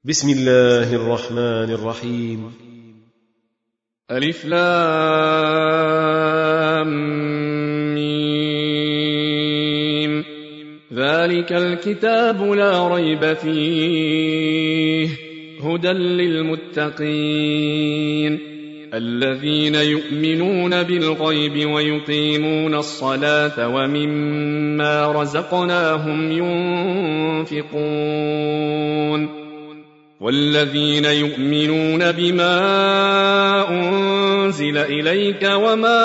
بسم الله الرحمن الرحيم. ألف لام ميم. ذلك الكتاب لا ريب فيه هدى للمتقين الذين يؤمنون بالغيب ويقيمون الصلاة ومما رزقناهم ينفقون والذين يؤمنون بما أنزل إليك وما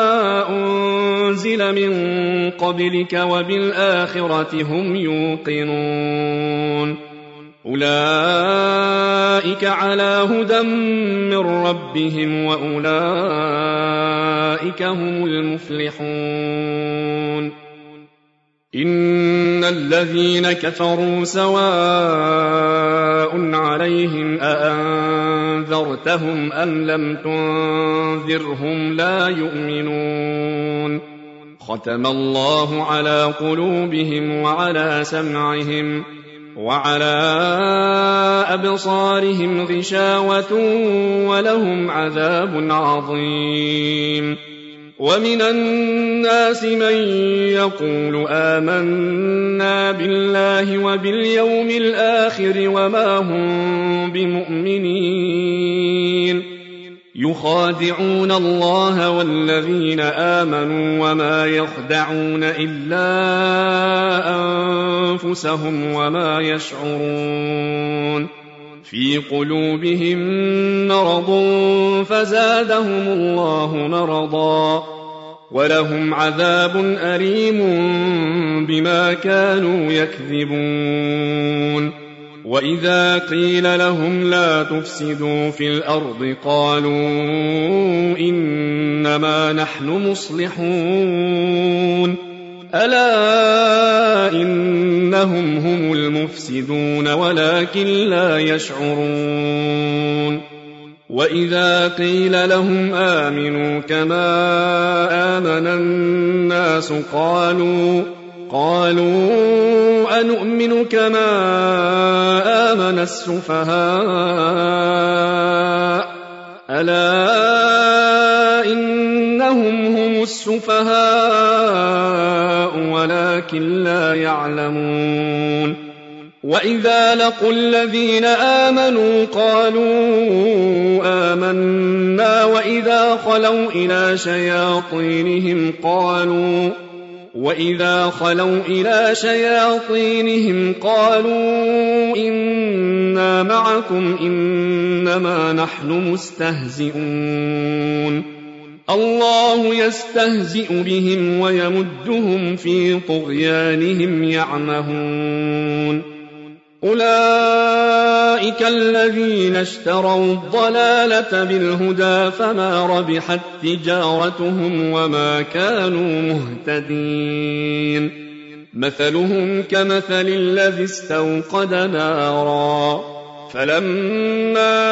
أنزل من قبلك وبالآخرة هم يوقنون أولئك على هدى من ربهم وأولئك هم المفلحون. إن الذين كفروا سواء عليهم أأنذرتهم أم لم تنذرهم لا يؤمنون. ختم الله على قلوبهم وعلى سمعهم وعلى أبصارهم غشاوة ولهم عذاب عظيم. ومن الناس من يقول آمنا بالله وباليوم الآخر وما هم بمؤمنين يخادعون الله والذين آمنوا وما يخدعون إلا أنفسهم وما يشعرون. في قلوبهم مرض فزادهم الله مرضا ولهم عذاب أليم بما كانوا يكذبون. وإذا قيل لهم لا تفسدوا في الأرض قالوا إنما نحن مصلحون ألا إنهم هم المفسدون ولكن لا يشعرون. وإذا قيل لهم آمنوا كما آمن الناس قالوا أنؤمن كما آمن السفهاء ألا إنهم هم السفهاء ولكن لا يعلمون. وإذا لقوا الذين آمنوا قالوا آمنا وإذا خلوا إلى شياطينهم قالوا إنا معكم إنما نحن مستهزئون. الله يستهزئ بهم ويمدهم في طغيانهم يعمهون. أولئك الذين اشتروا الضلالة بالهدى فما ربحت تجارتهم وما كانوا مهتدين. مثلهم كمثل الذي استوقد نارا فلما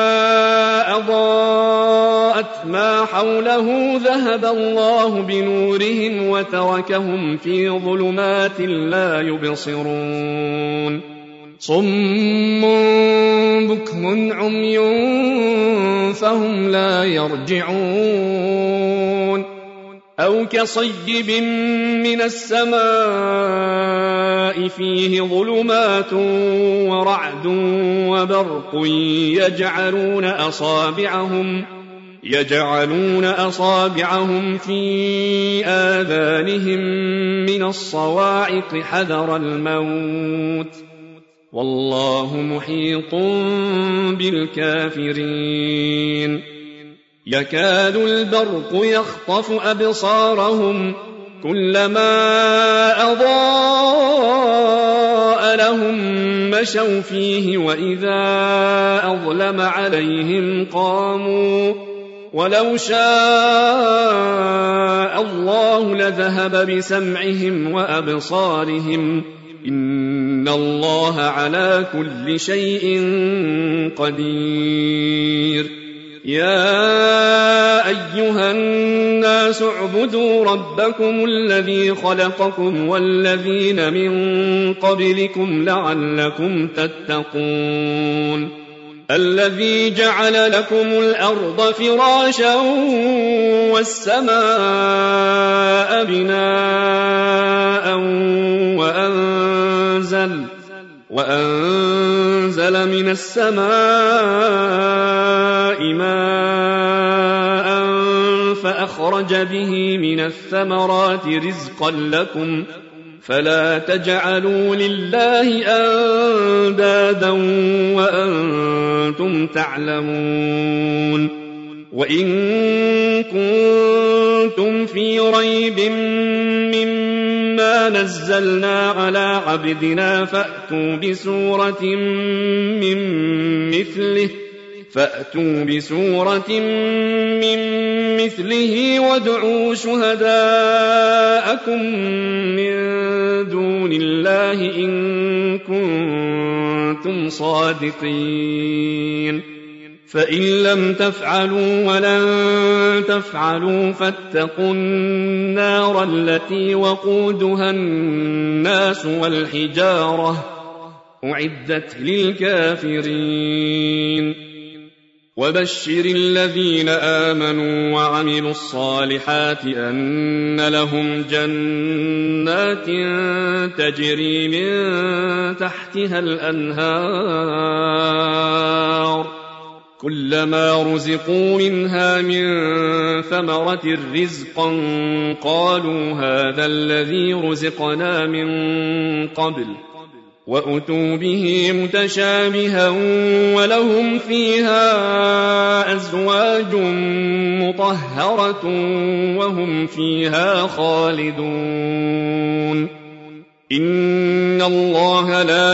أضاءت ما حوله ذهب الله بنورهم وتركهم في ظلمات لا يبصرون. صم بكم عمي فهم لا يرجعون. أو كصيب من السماء فيه ظلمات ورعد وبرق يجعلون أصابعهم في آذانهم من الصواعق حذر الموت والله محيط بالكافرين. يكاد البرق يخطف أبصارهم كلما أضاء لهم مشوا فيه وإذا أظلم عليهم قاموا ولو شاء الله لذهب بسمعهم وأبصارهم إن الله على كل شيء قدير. يا أيها الناس اعبدوا ربكم الذي خلقكم والذين من قبلكم لعلكم تتقون الذي جعل لكم الأرض فراشا والسماء بناء وأنزل من السماء ماء فأخرج به من الثمرات رزقا لكم فلا تجعلوا لله أندادا وأنتم تعلمون وإن كنتم في ريب مما نزلنا على عبدنا فأتوا بسورة من مثله وادعوا شهداءكم من دون الله إن كنتم صادقين فإن لم تفعلوا ولن تفعلوا فاتقوا النار التي وقودها الناس والحجارة أعدت للكافرين وبشر الذين آمنوا وعملوا الصالحات أن لهم جنات تجري من تحتها الأنهار كلما رزقوا منها من ثمرة رزقا قالوا هذا الذي رزقنا من قبل وأتوا به متشابها ولهم فيها أزواج مطهرة وهم فيها خالدون إن الله لا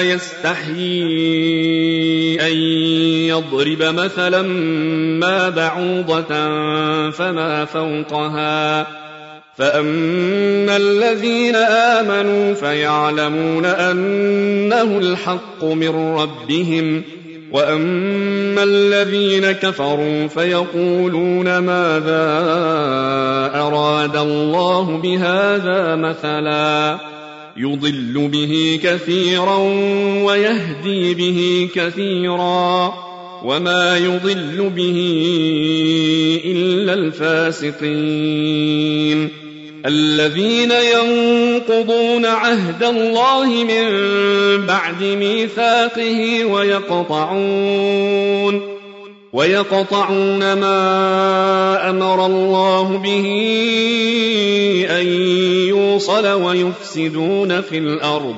يستحيي أن يضرب مثلا ما بعوضة فما فوقها فأما الذين آمنوا فيعلمون أنه الحق من ربهم وأما الذين كفروا فيقولون ماذا أراد الله بهذا مثلا يضل به كثيرا ويهدي به كثيرا وما يضل به إلا الفاسقين الذين ينقضون عهد الله من بعد ميثاقه ويقطعون ما أمر الله به أن يوصل ويفسدون في الأرض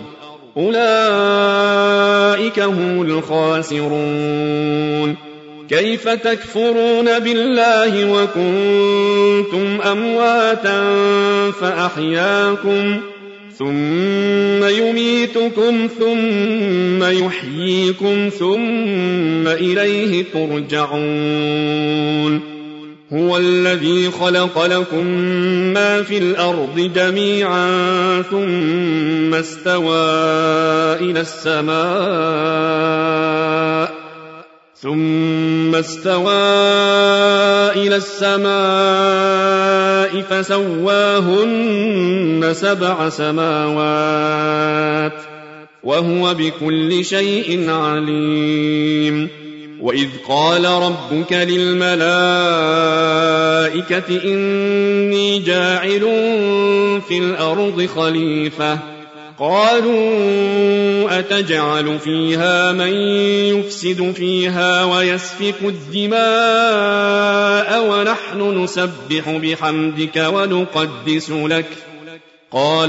أولئك هم الخاسرون كيف تكفرون بالله وكنتم أمواتا فأحياكم ثم يميتكم ثم يحييكم ثم إليه ترجعون هو الذي خلق لكم ما في الأرض جميعا ثم استوى إلى السماء فسواهن 7 سماوات وهو بكل شيء عليم وإذ قال ربك للملائكة إني جاعل في الأرض خليفة قالوا أتجعل فيها من يفسد فيها ويسفك الدماء ونحن نسبح بحمدك ونقدس لك قال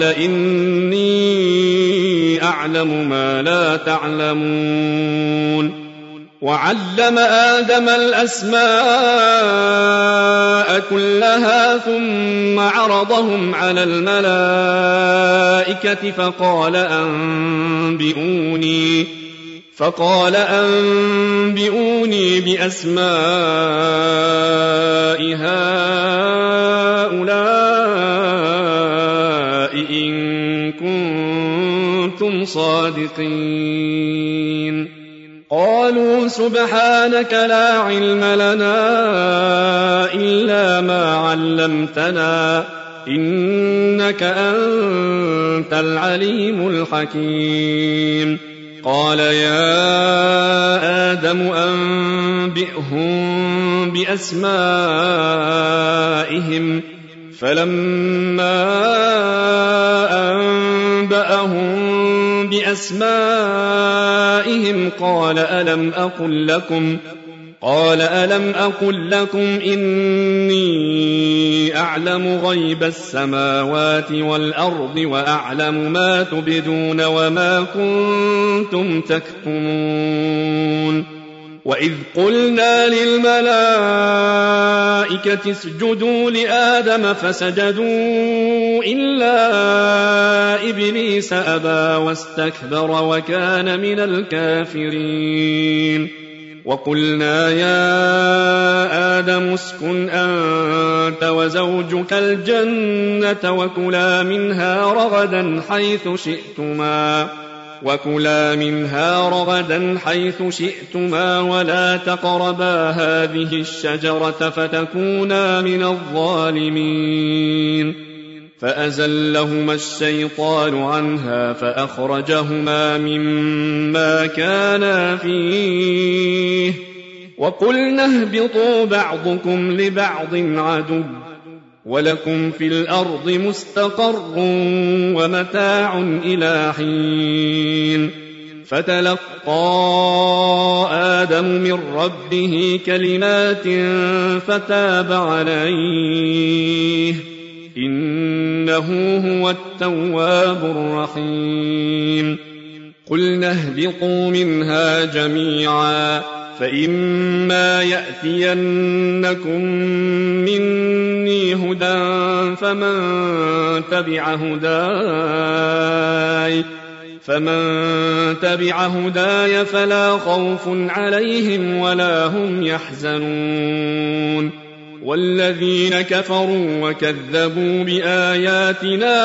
إني أعلم ما لا تعلمون وعلم آدم الأسماء كلها ثم عرضهم على الملائكة فقال أنبئوني بأسماء هؤلاء إن كنتم صادقين قالوا سبحانك لا علم لنا إلا ما علمتنا إنك أنت العليم الحكيم قال يا آدم أنبئهم بأسمائهم فلما أنبأهم بأسمائهم قال ألم أقل لكم إني أعلم غيب السماوات والأرض وأعلم ما تبدون وما كنتم تكتمون وإذ قلنا للملائكة اسجدوا لآدم فسجدوا إلا إبليس أبى واستكبر وكان من الكافرين وقلنا يا آدم اسكن أنت وزوجك الجنة وكلا منها رغدا حيث شئتما ولا تقربا هذه الشجرة فتكونا من الظالمين فأزلهما الشيطان عنها فأخرجهما مما كانا فيه وقلنا اهبطوا بعضكم لبعض عدو ولكم في الأرض مستقر ومتاع إلى حين فتلقى آدم من ربه كلمات فتاب عليه إنه هو التواب الرحيم قلنا اهبطوا منها جميعا فإما يأتينكم مني هدى فمن تبع هداي فلا خوف عليهم ولا هم يحزنون والذين كفروا وكذبوا بآياتنا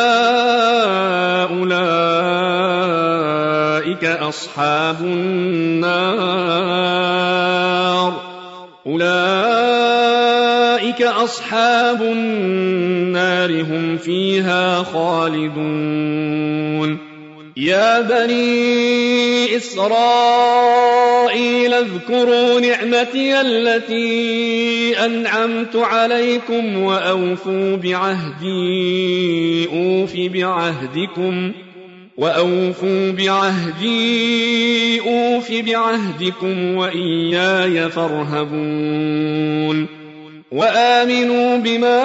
أولئك أصحاب النار هم فيها خالدون يا بني إسرائيل اذكروا نعمتي التي أنعمت عليكم وأوفوا بعهدي أوف بعهدكم وإياي فارهبون وآمنوا بما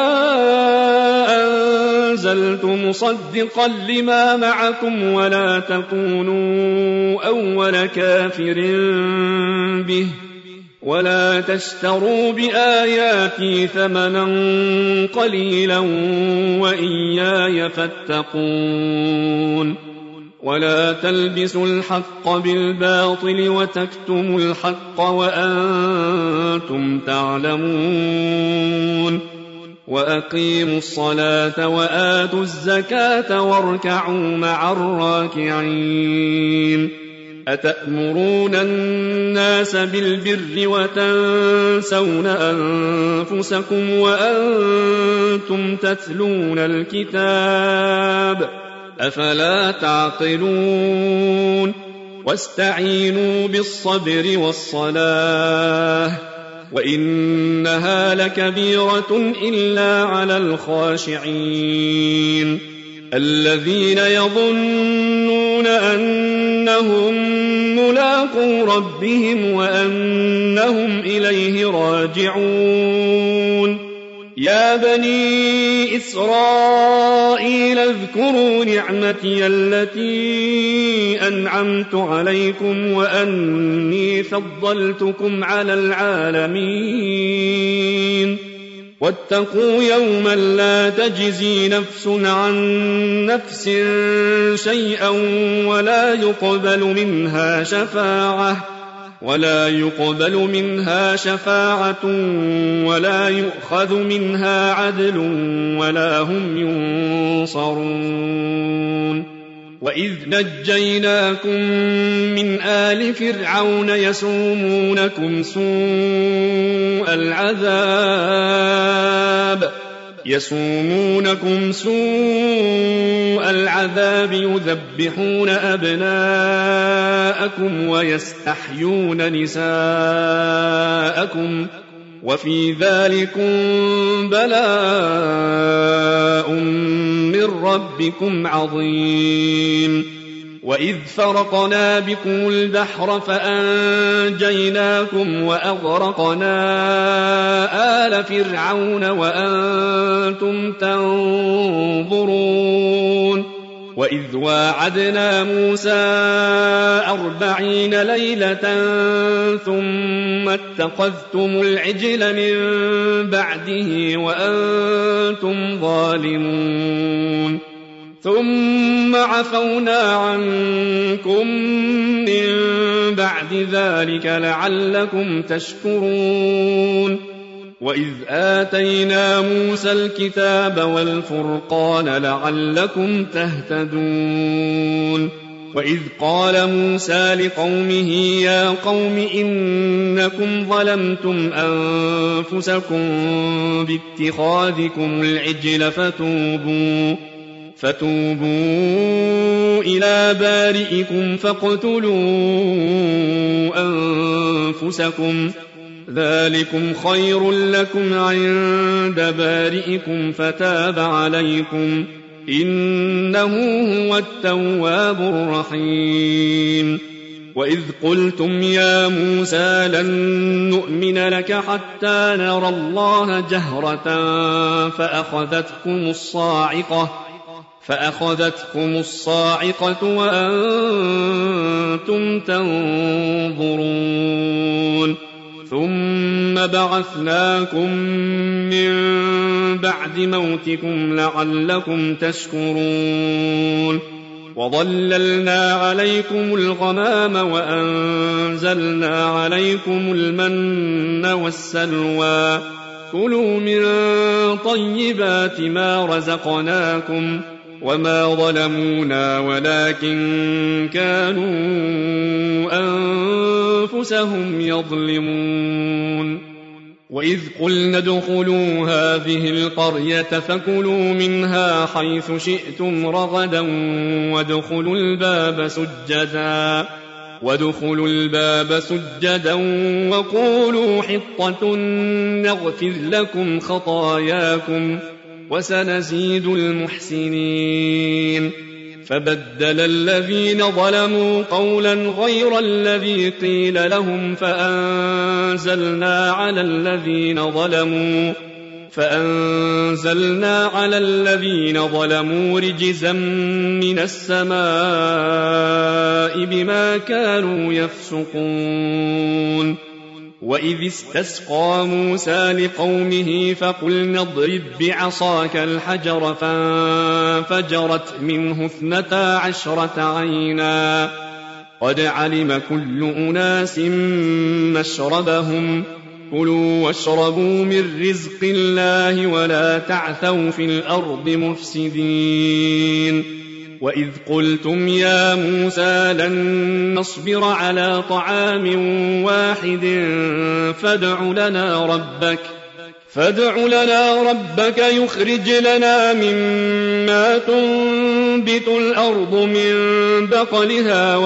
أنزلت مصدقا لما معكم ولا تكونوا أول كافر به ولا تشتروا بآياتي ثمنا قليلا وإياي فاتقون ولا تلبسوا الحق بالباطل وتكتموا الحق وأنتم تعلمون وأقيموا الصلاة وآتوا الزكاة واركعوا مع الراكعين أتأمرون الناس بالبر وتنسون أنفسكم وأنتم تتلون الكتاب أفلا تعقلون واستعينوا بالصبر والصلاة وإنها لكبيرة إلا على الخاشعين الذين يظنون أنهم ملاقو ربهم وأنهم إليه راجعون يا بني إسرائيل اذكروا نعمتي التي أنعمت عليكم وأني فضلتكم على العالمين واتقوا يوما لا تجزي نفس عن نفس شيئا ولا يقبل منها شفاعة ولا يؤخذ منها عدل ولا هم ينصرون وإذ نجيناكم من آل فرعون يسومونكم سوء العذاب يذبحون أبناءكم ويستحيون نساءكم وفي ذلكم بلاء من ربكم عظيم. وإذ فرقنا بكم البحر فأنجيناكم وأغرقنا آل فرعون وأنتم تنظرون. وإذ واعدنا موسى 40 ليلة ثم اتخذتم العجل من بعده وأنتم ظالمون ثم عفونا عنكم من بعد ذلك لعلكم تشكرون. وإذ آتينا موسى الكتاب والفرقان لعلكم تهتدون. وإذ قال موسى لقومه يا قوم إنكم ظلمتم أنفسكم باتخاذكم العجل فتوبوا إلى بارئكم فاقتلوا أنفسكم ذلكم خير لكم عند بارئكم فتاب عليكم إنه هو التواب الرحيم. وإذ قلتم يا موسى لن نؤمن لك حتى نرى الله جهرة فأخذتكم الصاعقة وأنتم تنظرون. ثم بعثناكم من بعد موتكم لعلكم تشكرون. وظللنا عليكم الغمام وأنزلنا عليكم المن والسلوى كلوا من طيبات ما رزقناكم وما ظلمونا ولكن كانوا أنفسهم يظلمون. وإذ قلنا ادخلوا هذه القرية فكلوا منها حيث شئتم رغدا وادخلوا الباب سجدا وقولوا حطة نغفر لكم خطاياكم وسنزيد المحسنين. فبدل الذين ظلموا قولا غير الذي قيل لهم فأنزلنا على الذين ظلموا رجزا من السماء بما كانوا يفسقون. وإذ استسقى موسى لقومه فقلنا اضرب بعصاك الحجر فانفجرت منه 12 عينا قد علم كل أناس مشربهم كلوا واشربوا من رزق الله ولا تعثوا في الأرض مفسدين. وإذ قلتم يا موسى لن نصبر على طعام واحد فادع لنا ربك يخرج لنا مما تنبت الأرض من بقلها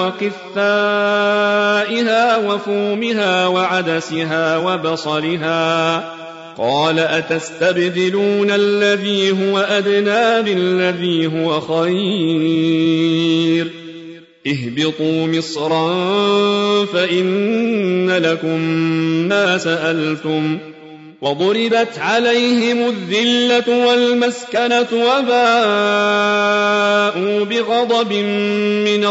وقثائها وفومها وعدسها وبصلها قال أتستبدلون الذي هو أدنى بالذي هو خير اهبطوا مصرا فإن لكم ما سألتم وضربت عليهم الذلة والمسكنة وباءوا بغضب من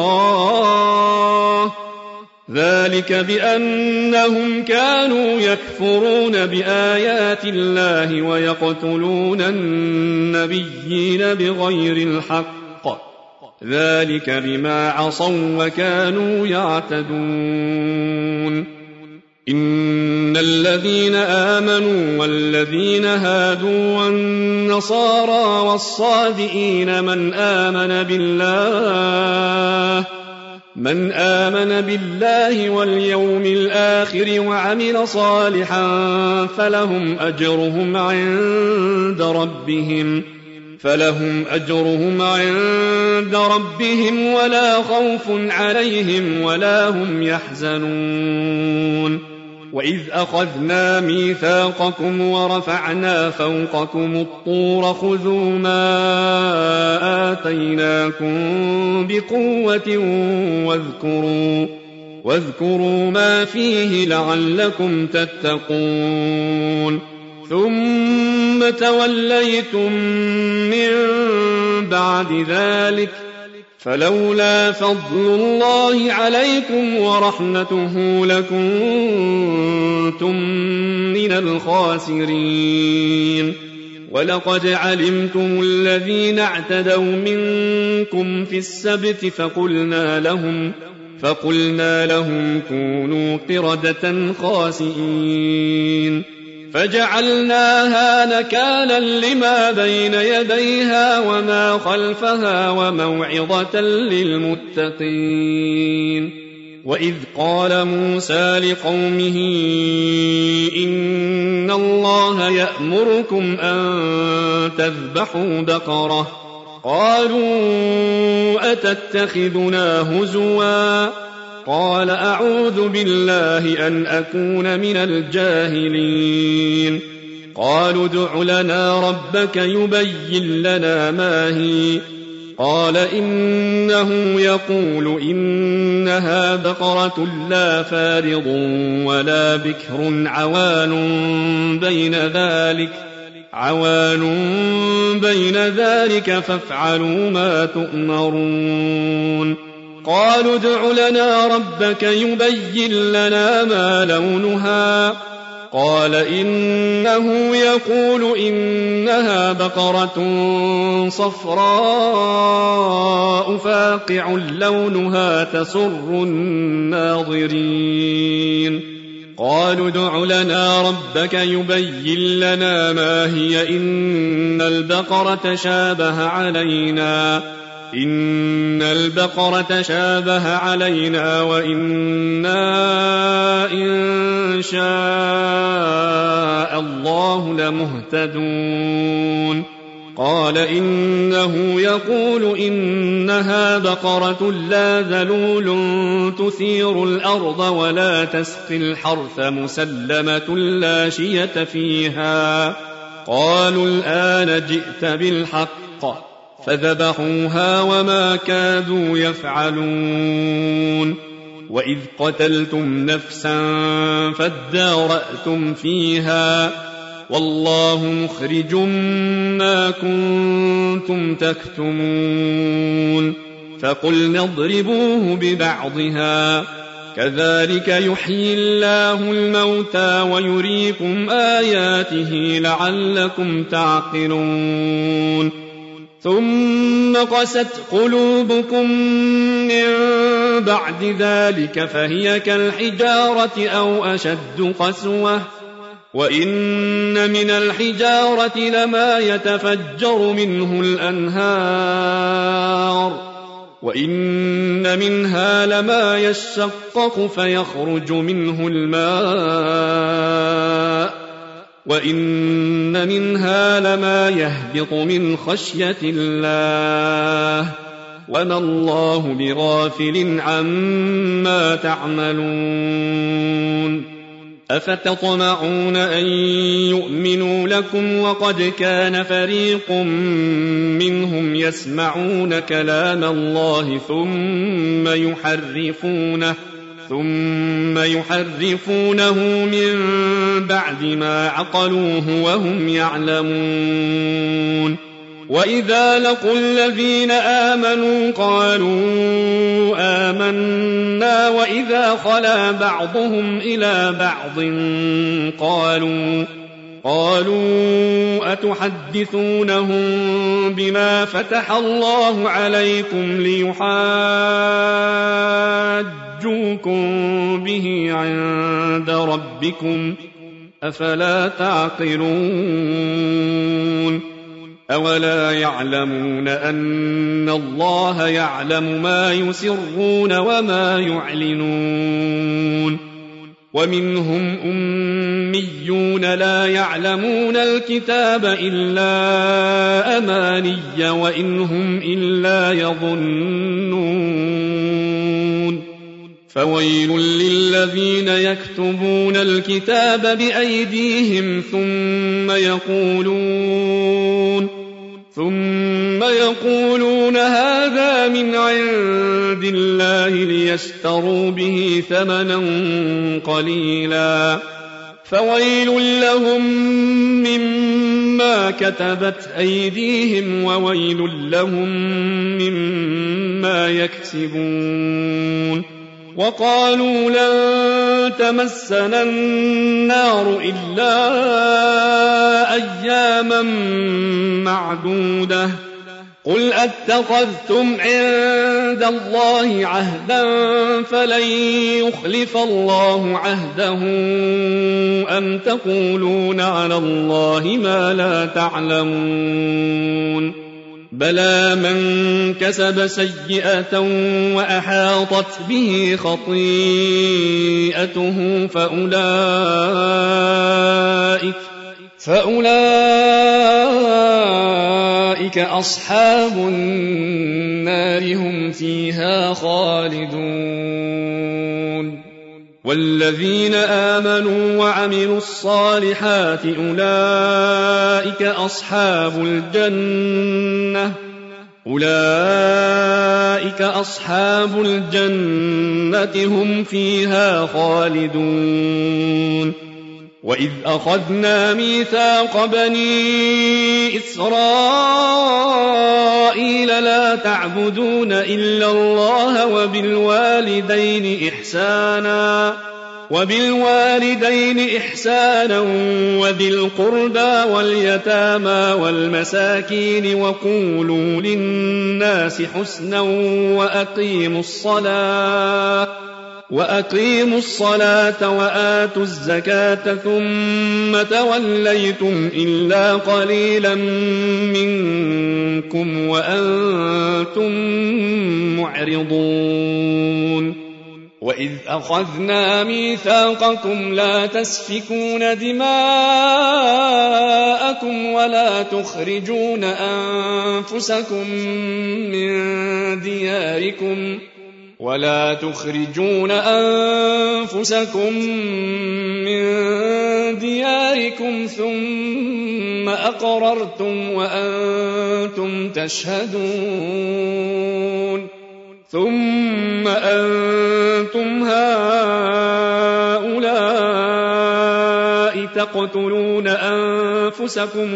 الله ذلك بأنهم كانوا يكفرون بآيات الله ويقتلون النبيين بغير الحق ذلك بما عصوا وكانوا يعتدون. إن إن الذين آمنوا والذين هادوا والنصارى والصابئين من آمن بالله واليوم الآخر وعمل صالحا فلهم أجرهم عند ربهم ولا خوف عليهم ولا هم يحزنون. وإذ أخذنا ميثاقكم ورفعنا فوقكم الطور خذوا ما آتيناكم بقوة واذكروا ما فيه لعلكم تتقون. ثم توليتم من بعد ذلك فلولا فضل الله عليكم ورحمته لكنتم من الخاسرين. ولقد علمتم الذين اعتدوا منكم في السبت فقلنا لهم كونوا قردة خاسئين فجعلناها نكالا لما بين يديها وما خلفها وموعظة للمتقين. وإذ قال موسى لقومه إن الله يأمركم أن تذبحوا بقرة قالوا أتتخذنا هزوا قال أعوذ بالله أن أكون من الجاهلين. قالوا ادع لنا ربك يبين لنا ما هي قال إنه يقول إنها بقرة لا فارض ولا بكر عوان بين ذلك فافعلوا ما تؤمرون. قالوا ادع لنا ربك يبين لنا ما لونها قال إنه يقول إنها بقرة صفراء فاقع لونها تسر الناظرين. قالوا ادع لنا ربك يبين لنا ما هي إن البقرة شابه علينا وإنا إن شاء الله لمهتدون. قال إنه يقول إنها بقرة لا ذلول تثير الأرض ولا تسقي الحرث مسلمة لا شية فيها. قالوا الآن جئت بالحق فذبحوها وما كادوا يفعلون. وإذ قتلتم نفسا فادارأتم فيها والله مخرج ما كنتم تكتمون. فقلنا اضربوه ببعضها كذلك يحيي الله الموتى ويريكم آياته لعلكم تعقلون. ثم قست قلوبكم من بعد ذلك فهي كالحجارة أو أشد قسوة وإن من الحجارة لما يتفجر منه الأنهار وإن منها لما يشقق فيخرج منه الماء وإن منها لما يهبط من خشية الله وما الله بغافل عما تعملون. أفتطمعون أن يؤمنوا لكم وقد كان فريق منهم يسمعون كلام الله ثم يحرفونه من بعد ما عقلوه وهم يعلمون. وإذا لقوا الذين آمنوا قالوا آمنا وإذا خلا بعضهم إلى بعض قالوا أتحدثونهم بما فتح الله عليكم ليحاجوكم يحاجوكم به عند ربكم أفلا تعقلون أولا يعلمون أن الله يعلم ما يسرون وما يعلنون ومنهم أميون لا يعلمون الكتاب إلا أماني وإن هم إلا يظنون فويل للذين يكتبون الكتاب بأيديهم ثم يقولون هذا من عند الله ليشتروا به ثمنا قليلا فويل لهم مما كتبت أيديهم وويل لهم مما يكسبون وقالوا لن تمسنا النار إلا أياما معدودة قل أتخذتم عند الله عهدا فلن يخلف الله عهده أم تقولون على الله ما لا تعلمون بلى من كسب سيئة وأحاطت به خطيئته فأولئك أصحاب النار هم فيها خالدون والذين آمنوا وعملوا الصالحات أولئك أصحاب الجنة هم فيها خالدون وإذ أخذنا ميثاق بني إسرائيل لا تعبدون إلا الله وبالوالدين إحسانا وذي القربى واليتامى والمساكين وقولوا للناس حسنا وأقيموا الصلاة وآتوا الزكاة ثم توليتم إلا قليلا منكم وأنتم معرضون وإذ أخذنا ميثاقكم لا تسفكون دماءكم ولا تخرجون أنفسكم من دياركم ثم أقررتم وأنتم تشهدون ثم أنتم هؤلاء تقتلون أنفسكم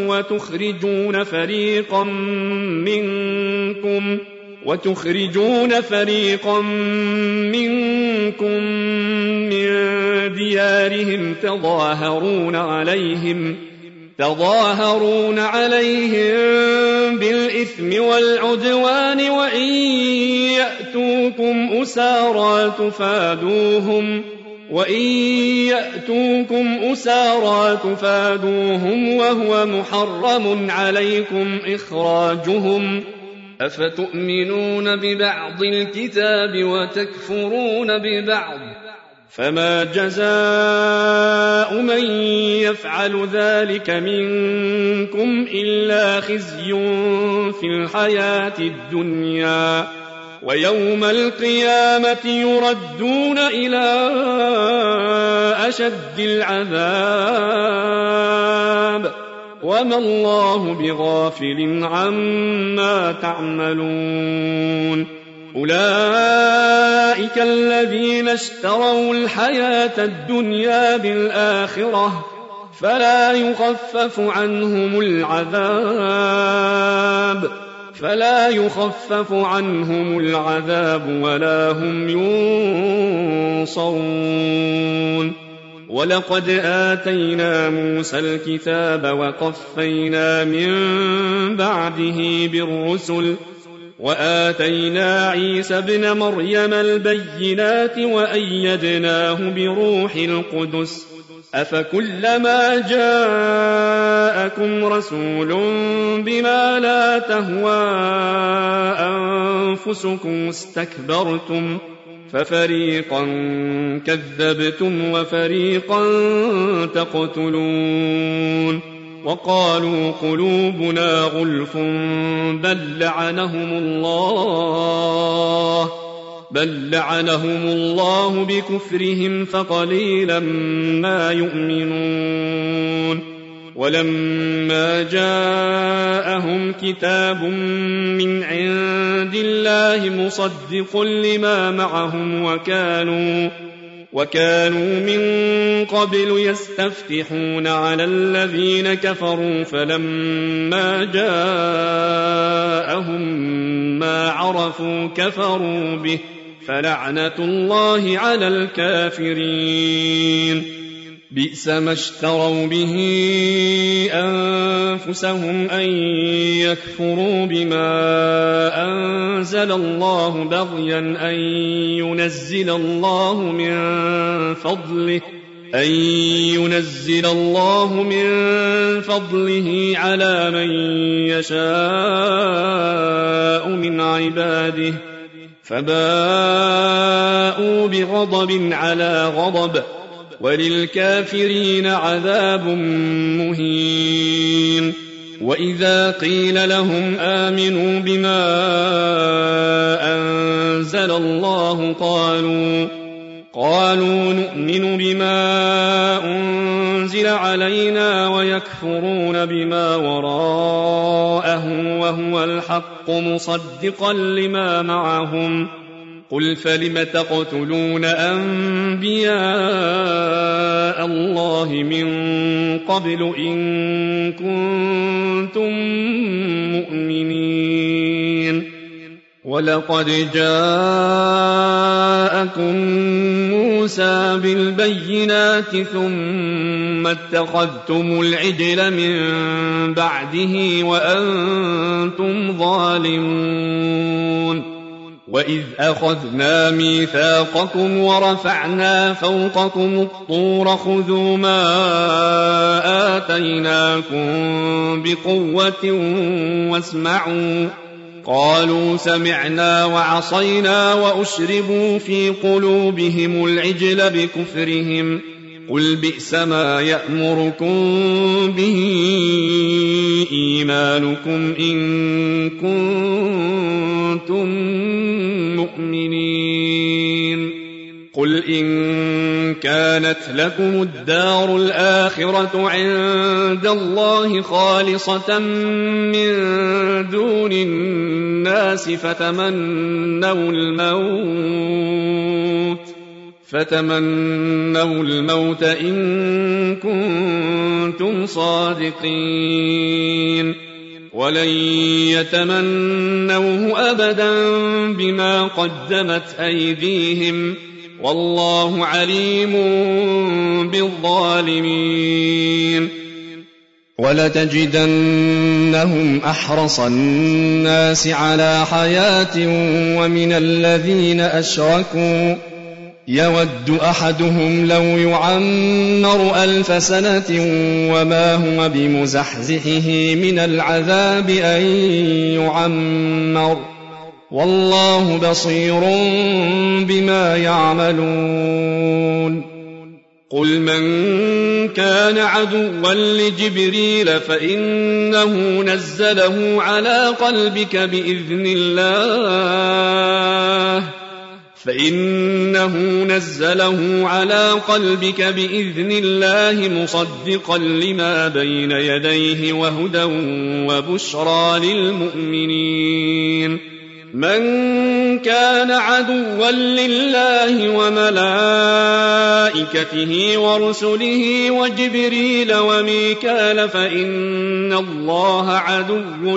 وتخرجون فريقا منكم من ديارهم تظاهرون عليهم بالإثم والعدوان وإن يأتوكم أسارى تفادوهم وهو محرم عليكم إخراجهم أفتؤمنون ببعض الكتاب وتكفرون ببعض فما جزاء من يفعل ذلك منكم إلا خزي في الحياة الدنيا ويوم القيامة يردون إلى أشد العذاب وما الله بغافل عما تعملون أولئك الذين اشتروا الحياة الدنيا بالآخرة فلا يخفف عنهم العذاب ولا هم ينصرون ولقد آتينا موسى الكتاب وقفينا من بعده بالرسل وآتينا عيسى ابن مريم البينات وأيدناه بروح القدس أفكلما جاءكم رسول بما لا تهوى أنفسكم استكبرتم ففريقا كذبتم وفريقا تقتلون وقالوا قلوبنا غلف بل لعنهم الله بكفرهم فقليلا ما يؤمنون ولما جاءهم كتاب من عند الله مصدق لما معهم وكانوا من قبل يستفتحون على الذين كفروا فلما جاءهم ما عرفوا كفروا به فلعنة الله على الكافرين بئس ما اشتروا به أنفسهم أن يكفروا بما أنزل الله بغيا أن ينزل الله من فضله على من يشاء من عباده فباءوا بغضب على غضب وللكافرين عذاب مهين وإذا قيل لهم آمنوا بما أنزل الله قالوا نؤمن بما أنزل علينا ويكفرون بما وراءه وهو الحق مصدقا لما معهم قل فلم تقتلون أنبياء الله من قبل إن كنتم مؤمنين ولقد جاءكم موسى بالبينات ثم اتخذتم العجل من بعده وأنتم ظالمون وإذ أخذنا ميثاقكم ورفعنا فوقكم الطور خذوا ما آتيناكم بقوة واسمعوا قالوا سمعنا وعصينا وأشربوا في قلوبهم العجل بكفرهم قل بئس ما يأمركم به إيمانكم إن كنتم مؤمنين قل إن كانت لكم الدار الآخرة عند الله خالصة من دون الناس فتمنوا الموت إن كنتم صادقين ولن يتمنوه أبدا بما قدمت أيديهم والله عليم بالظالمين ولتجدنهم أحرص الناس على حياة ومن الذين أشركوا يود أحدهم لو يعمر 1000 سنة وما هو بمزحزحه من العذاب أن يعمر والله بصير بما يعملون قل من كان عدوا لجبريل فإنه نزله على قلبك بإذن الله مصدقا لما بين يديه وهدى وبشرى للمؤمنين من كان عدوا لله وملائكته ورسله وجبريل وميكال فإن الله عدو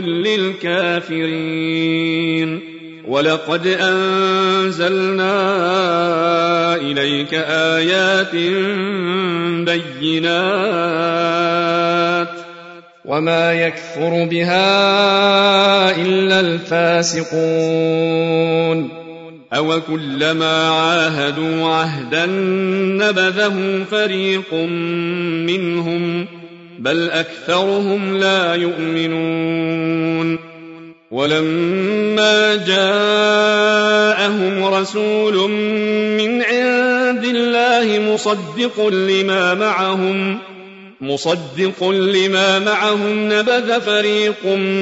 للكافرين ولقد أنزلنا إليك آيات بينات وما يكفر بها إلا الفاسقون. أو كلما عاهدوا عهدا نبذه فريق منهم بل أكثرهم لا يؤمنون. ولما جاءهم رسول من عند الله مصدق لما معهم نبذ فريق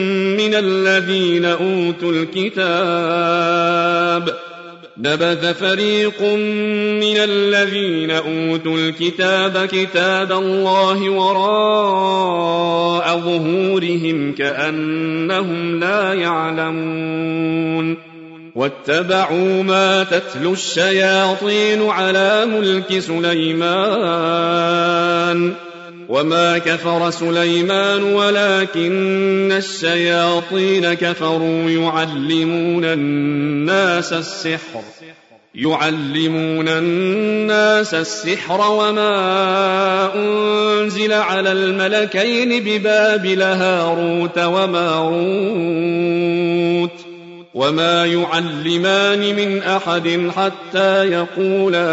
من الذين أوتوا الكتاب كتاب الله وراء ظهورهم كأنهم لا يعلمون. واتبعوا ما تتلو الشياطين على ملك سليمان وما كفر سليمان ولكن الشياطين كفروا يعلمون الناس السحر وما أنزل على الملكين ببابل هاروت وماروت وما يعلمان من أحد حتى يقولا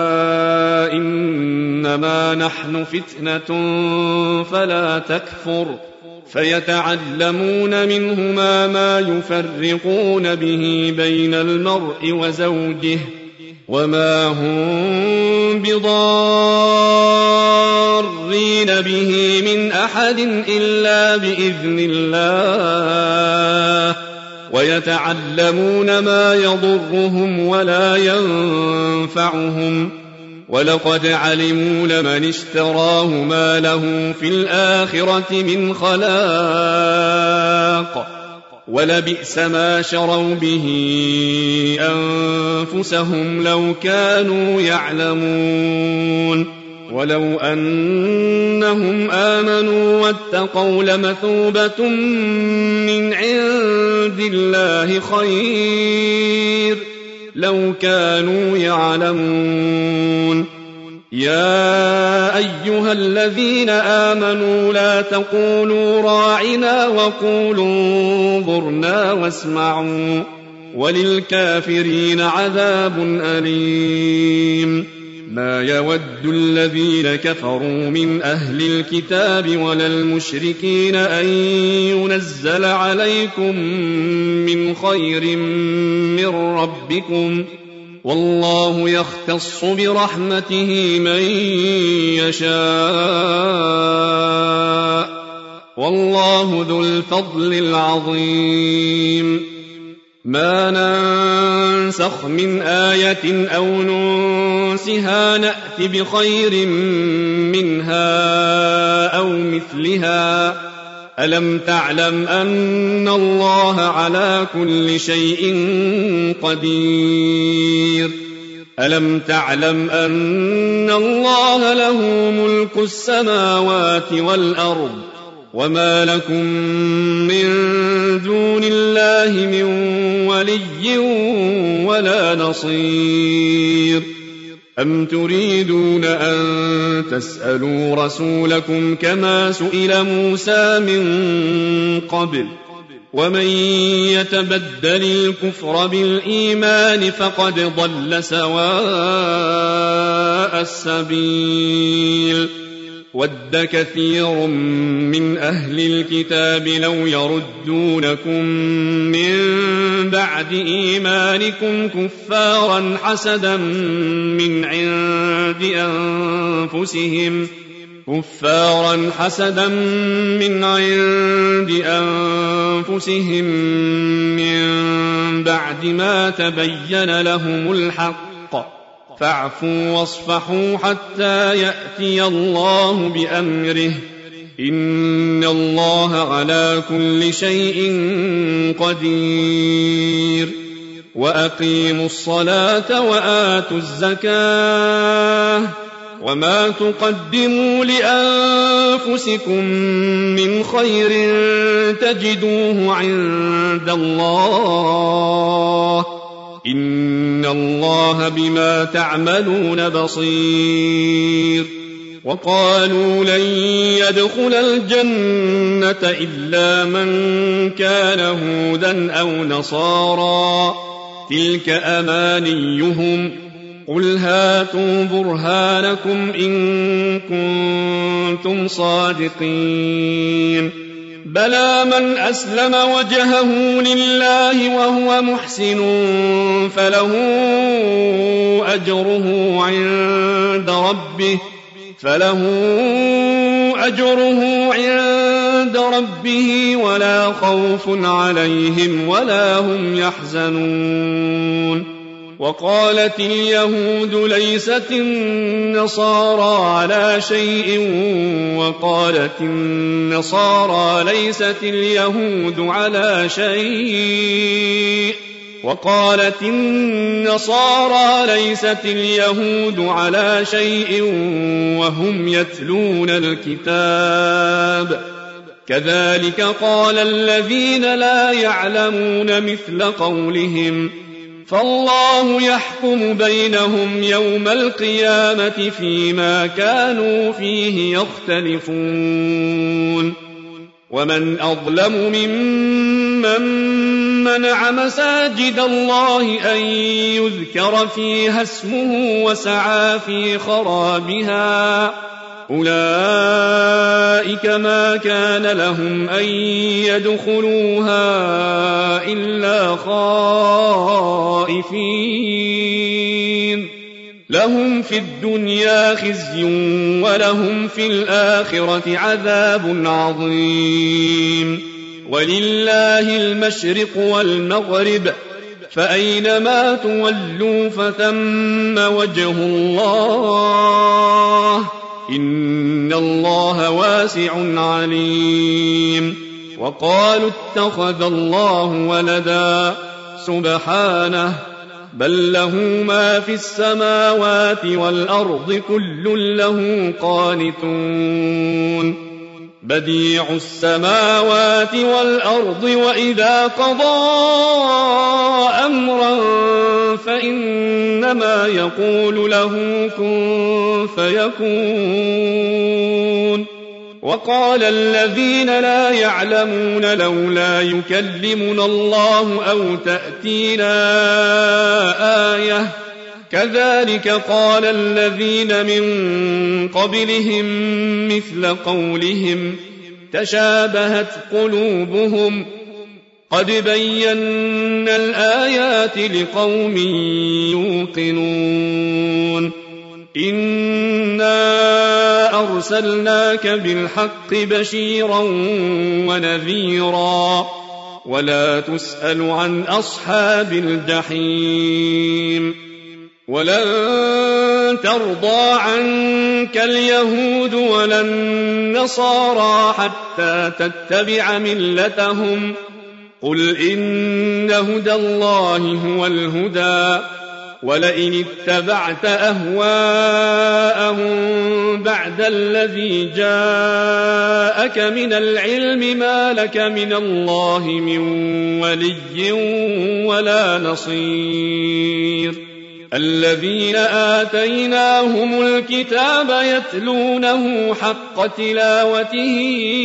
إنما نحن فتنة فلا تكفر فيتعلمون منهما ما يفرقون به بين المرء وزوجه وما هم بضارين به من أحد إلا بإذن الله ويتعلمون ما يضرهم ولا ينفعهم ولقد علموا لمن اشتراه ما له في الآخرة من خلاق ولبئس ما شروا به أنفسهم لو كانوا يعلمون. ولو أنهم آمنوا واتقوا لمثوبة من عند الله خير لو كانوا يعلمون. يا أيها الذين آمنوا لا تقولوا راعنا وقولوا انظرنا واسمعوا وللكافرين عذاب أليم. ما يود الذين كفروا من أهل الكتاب ولا المشركين أن ينزل عليكم من خير من ربكم والله يختص برحمته من يشاء والله ذو الفضل العظيم. ما ننسخ من آية أو ننسها نأت بخير منها أو مثلها. ألم تعلم أن الله على كل شيء قدير. ألم تعلم أن الله له ملك السماوات والأرض وما لكم من دون الله من ولي ولا نصير. أم تريدون أن تسألوا رسولكم كما سئل موسى من قبل ومن يتبدل الكفر بالإيمان فقد ضل سواء السبيل. ود كثير من أهل الكتاب لو يردونكم من بعد إيمانكم كفارا حسدا من عند أنفسهم من بعد ما تبين لهم الحق فاعفوا واصفحوا حتى يأتي الله بأمره إن الله على كل شيء قدير. وأقيموا الصلاة وآتوا الزكاة وما تقدموا لأنفسكم من خير تجدوه عند الله إن الله بما تعملون بصير. وقالوا لن يدخل الجنة إلا من كان هودا أو نصارى تلك أمانيهم قل هاتوا برهانكم إن كنتم صادقين بلى من أسلم وجهه لله وهو محسن فله أجره عند ربه ولا خوف عليهم ولا هم يحزنون وقالت اليهود ليست النصارى على شيء وقالت النصارى ليست اليهود على شيء وهم يتلون الكتاب كذلك قال الذين لا يعلمون مثل قولهم فالله يحكم بينهم يوم القيامة فيما كانوا فيه يختلفون ومن أظلم ممن منع مساجد الله أن يذكر فيها اسمه وسعى في خرابها أولئك ما كان لهم أن يدخلوها إلا خائفين لهم في الدنيا خزي ولهم في الآخرة عذاب عظيم ولله المشرق والمغرب فأينما تولوا فثم وجه الله إن الله واسع عليم وقالوا اتخذ الله ولدا سبحانه بل له ما في السماوات والأرض كل له قانتون بديع السماوات والأرض وإذا قضى أمرا فإنما يقول له كن فيكون وقال الذين لا يعلمون لولا يكلمنا الله أو تأتينا آية كذلك قال الذين من قبلهم مثل قولهم تشابهت قلوبهم قد بينا الآيات لقوم يوقنون إنا أرسلناك بالحق بشيرا ونذيرا ولا تسأل عن أصحاب الجحيم ولن ترضى عنك اليهود ولا النصارى حتى تتبع ملتهم قل إن هدى الله هو الهدى ولئن اتبعت أهواءهم بعد الذي جاءك من العلم ما لك من الله من ولي ولا نصير الذين آتيناهم الكتاب يتلونه حق تلاوته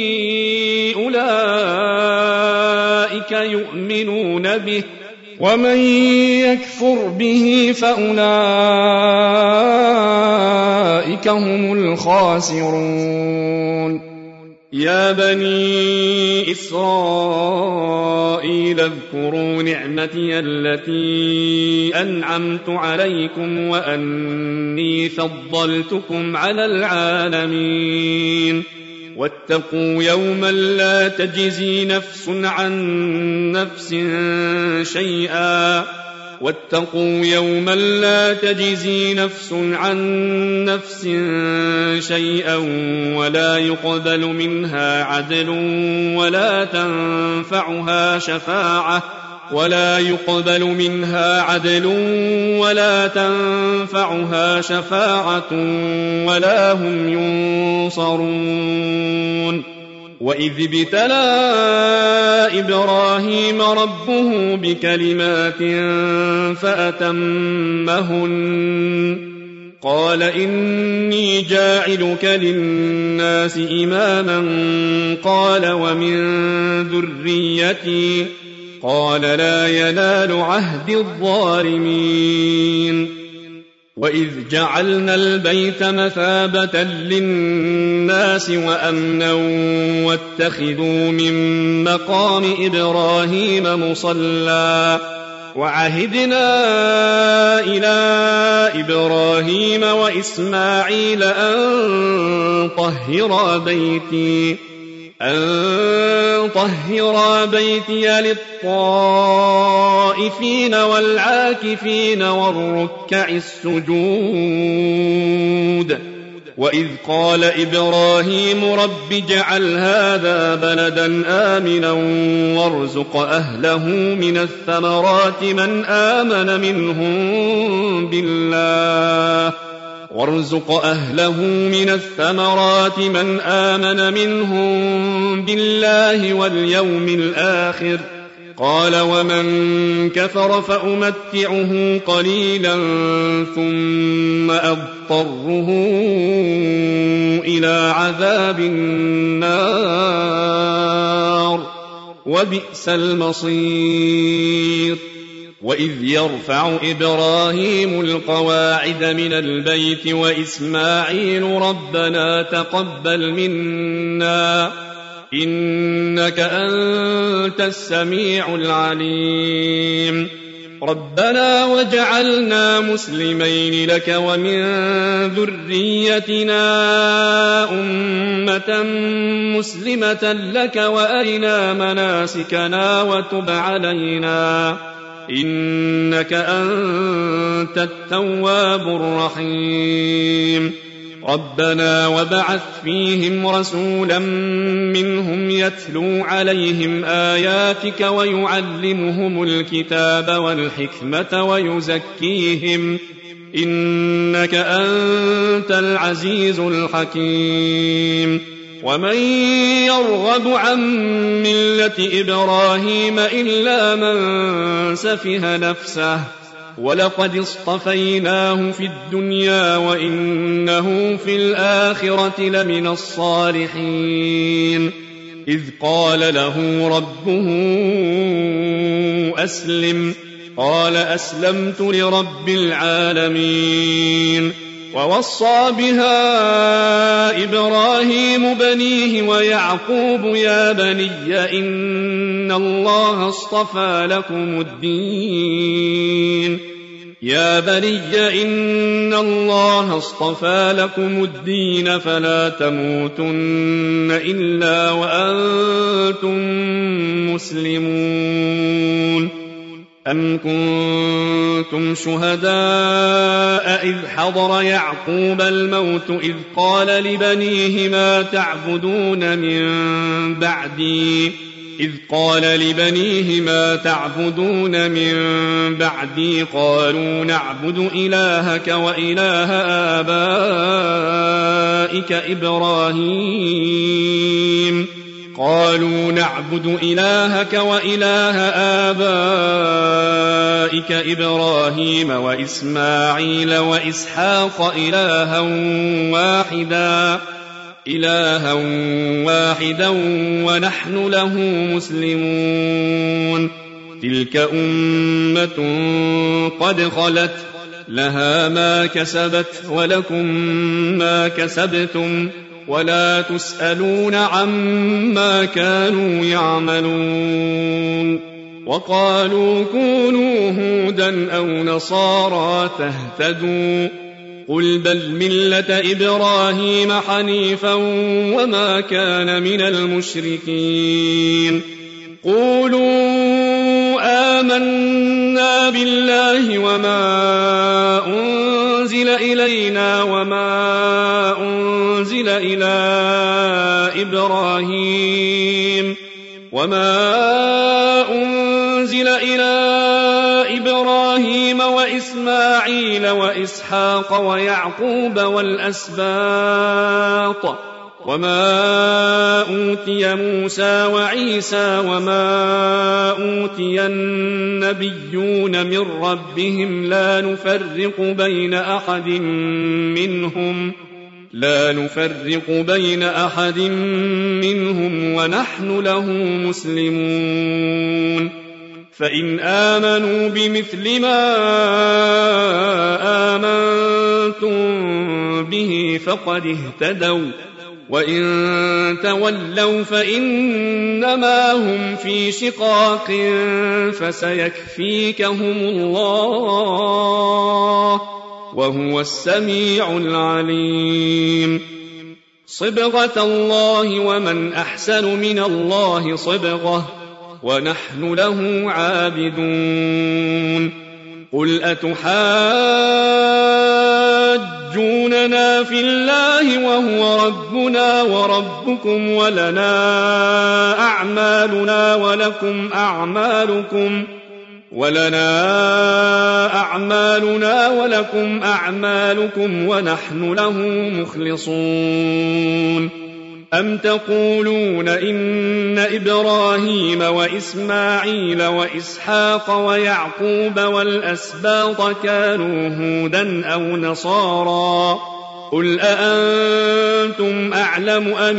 أولئك يؤمنون به ومن يكفر به فأولئك هم الخاسرون يا بني إسرائيل اذكروا نعمتي التي أنعمت عليكم وأني فضلتكم على العالمين واتقوا يوما لا تجزي نفس عن نفس شيئا ولا يقبل منها عدل ولا تنفعها شفاعة ولا هم ينصرون وإذ ابتلى إبراهيم ربه بكلمات فأتمهن قال إني جاعلك للناس إماما قال ومن ذريتي قال لا ينال عهد الظالمين وإذ جعلنا البيت مثابة للناس وأمنا واتخذوا من مقام إبراهيم مصلى وعهدنا إلى إبراهيم وإسماعيل أن طهرا بيتي للطائفين والعاكفين والركع السجود وإذ قال إبراهيم رب اجعل هذا بلدا آمنا وارزق أهله من الثمرات من آمن منهم بالله واليوم الآخر قال ومن كفر فأمتعه قليلا ثم أضطره إلى عذاب النار وبئس المصير وإذ يرفع إبراهيم القواعد من البيت وإسماعيل ربنا تقبل منا إنك أنت السميع العليم ربنا وجعلنا مسلمين لك ومن ذريتنا أمة مسلمة لك وأرنا مناسكنا وتب علينا إنك أنت التواب الرحيم ربنا وبعث فيهم رسولا منهم يتلو عليهم آياتك ويعلمهم الكتاب والحكمة ويزكيهم إنك أنت العزيز الحكيم ومن يرغب عن ملة إبراهيم إلا من سفه نفسه ولقد اصطفيناه في الدنيا وإنه في الآخرة لمن الصالحين إذ قال له ربه أسلم قال أسلمت لرب العالمين ووصى بها إبراهيم بنيه ويعقوب يا بني إن الله اصطفى لكم الدين فلا تموتن إلا وأنتم مسلمون أم كنتم شهداء إذ حضر يعقوب الموت إذ قال لبنيه ما تعبدون من بعدي قالوا نعبد إلهك وإله آبائك إبراهيم وإسماعيل وإسحاق إلها واحدا ونحن له مسلمون تلك أمة قد خلت لها ما كسبت ولكم ما كسبتم ولا تسألون عما كانوا يعملون وقالوا كونوا هودا أو نصارى تهتدوا قل بل ملة إبراهيم حنيفا وما كان من المشركين قولوا آمنا بالله وما أنزل إلينا وما أنزل إلى إبراهيم وإسماعيل وإسحاق ويعقوب والأسباط وما أوتي موسى وعيسى وما أوتي النبيون من ربهم لا نفرق بين أحد منهم ونحن له مسلمون فإن آمنوا بمثل ما آمنتم به فقد اهتدوا وإن تولوا فإنما هم في شقاق فسيكفيكهم الله وهو السميع العليم صبغة الله ومن أحسن من الله صبغة ونحن له عابدون قل أتحاجوننا في الله وهو ربنا وربكم ولنا أعمالنا ولكم أعمالكم ونحن له مخلصون أم تقولون إن إبراهيم وإسماعيل وإسحاق ويعقوب والأسباط كانوا هودا أو نصارى قل أأنتم أعلم أم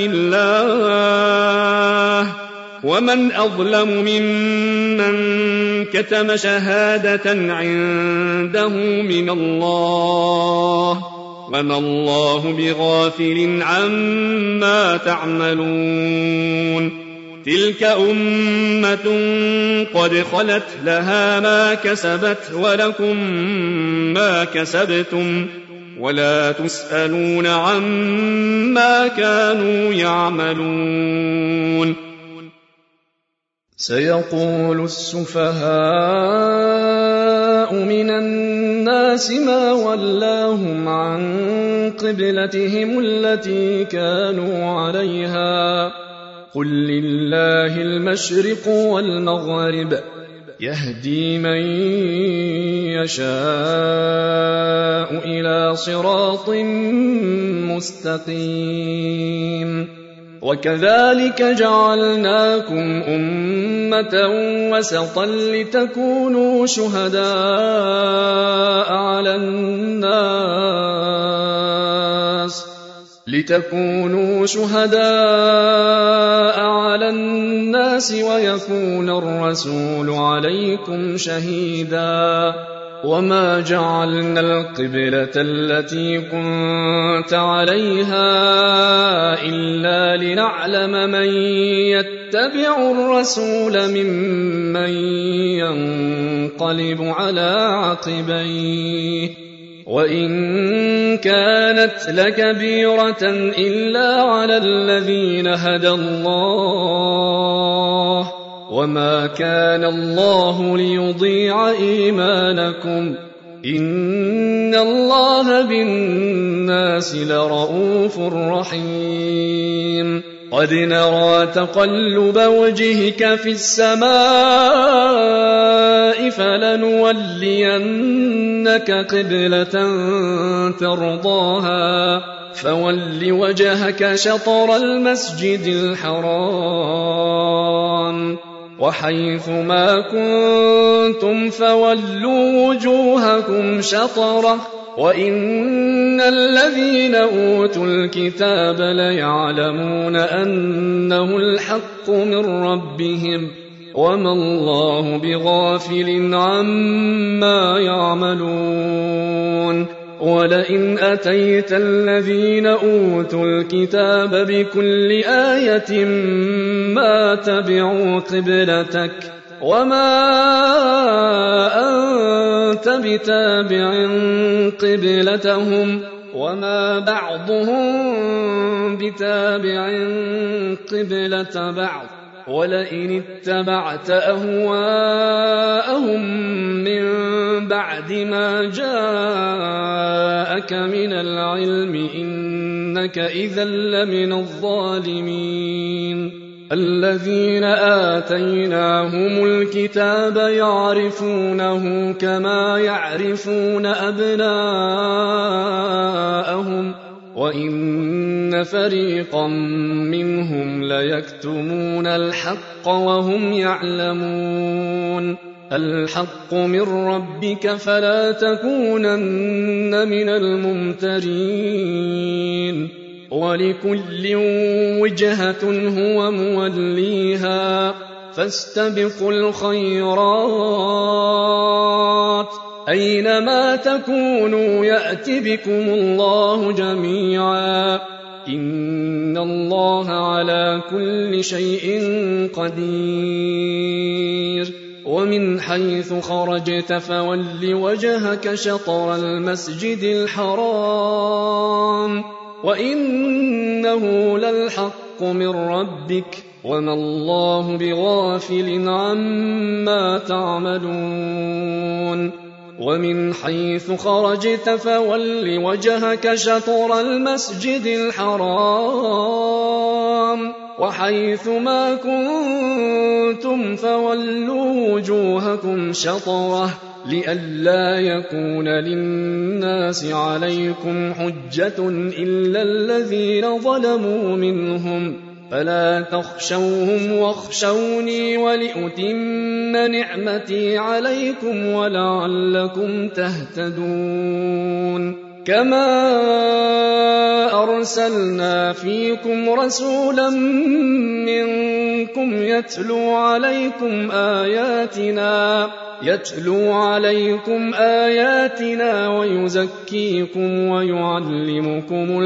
الله ومن أظلم ممن كتم شهادة عنده من الله وما الله بغافل عما تعملون تلك أمة قد خلت لها ما كسبت ولكم ما كسبتم ولا تسألون عما كانوا يعملون سيقول السفهاء من الناس ما ولاهم عن قبلتهم التي كانوا عليها قل لله المشرق والمغرب يهدي من يشاء إلى صراط مستقيم وكذلك جعلناكم أمة وسطا لتكونوا شهداء على الناس ويكون الرسول عليكم شهيدا وما جعلنا القبلة التي كنت عليها إلا لنعلم من يتبع الرسول ممن ينقلب على عقبيه وإن كانت لكبيرة إلا على الذين هدى الله وما كان الله ليضيع إيمانكم إن الله بالناس لرءوف رحيم قد نرى تقلب وجهك في السماء فلنولينك قبلة ترضاها فول وجهك شطر المسجد الحرام وحيث ما كنتم فولوا وجوهكم شطره وإن الذين أوتوا الكتاب ليعلمون أنه الحق من ربهم وما الله بغافل عما يعملون ولئن أتيت الذين أوتوا الكتاب بكل آية ما تبعوا قبلتك وما أنت بتابع قبلتهم وما بعضهم بتابع قبلة بعض ولئن اتبعت أهواءهم من بعد ما جاءك من العلم إنك إذا لمن الظالمين الذين آتيناهم الكتاب يعرفونه كما يعرفون أبناءهم وإن وإن فريقا منهم ليكتمون الحق وهم يعلمون الحق من ربك فلا تكونن من الممترين ولكل وجهة هو موليها فاستبقوا الخيرات أينما تكونوا يأت بكم الله جميعا إن الله على كل شيء قدير ومن حيث خرجت فول وجهك شطر المسجد الحرام وإنه للحق من ربك وما الله بغافل عما تعملون ومن حيث خرجت فول وجهك شطر المسجد الحرام وحيث ما كنتم فولوا وجوهكم شطره لئلا يكون للناس عليكم حجة إلا الذين ظلموا منهم فلا تخشوهم واخشوني ولأتم نعمتي عليكم ولعلكم تهتدون كما أرسلنا فيكم رسولا منكم يتلو عليكم آياتنا ويزكيكم ويعلمكم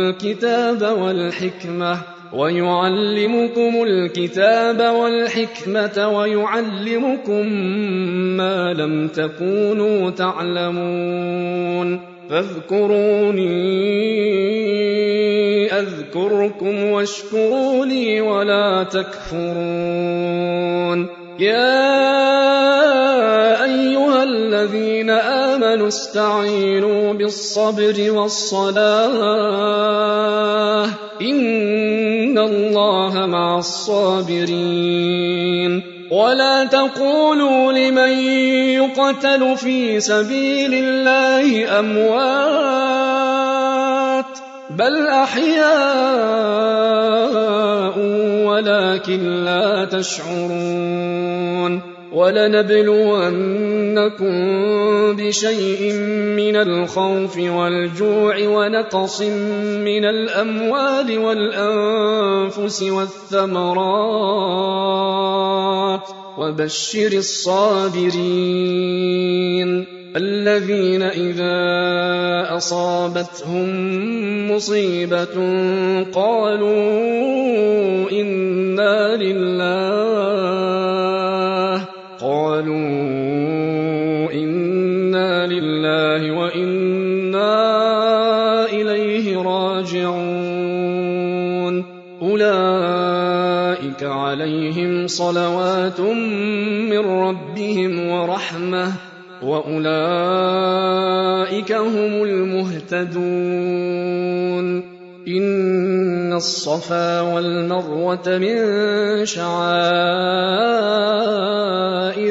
الكتاب والحكمة ويعلمكم ما لم تكونوا تعلمون فاذكروني أذكركم واشكروا لي ولا تكفرون يا أيها الذين آمنوا استعينوا بالصبر والصلاة إن الله مع الصابرين ولا تقولوا لمن يقتل في سبيل الله أموات بل أحياء ولكن لا تشعرون ولنبلونكم بشيء من الخوف والجوع ونقص من الأموال والأنفس والثمرات وبشر الصابرين الذين إذا أصابتهم مصيبة قالوا إنا لله وإنا إليه راجعون أولئك عليهم صلوات من ربهم ورحمة وأولئك هم المهتدون إن الصفا والمروة من شعائر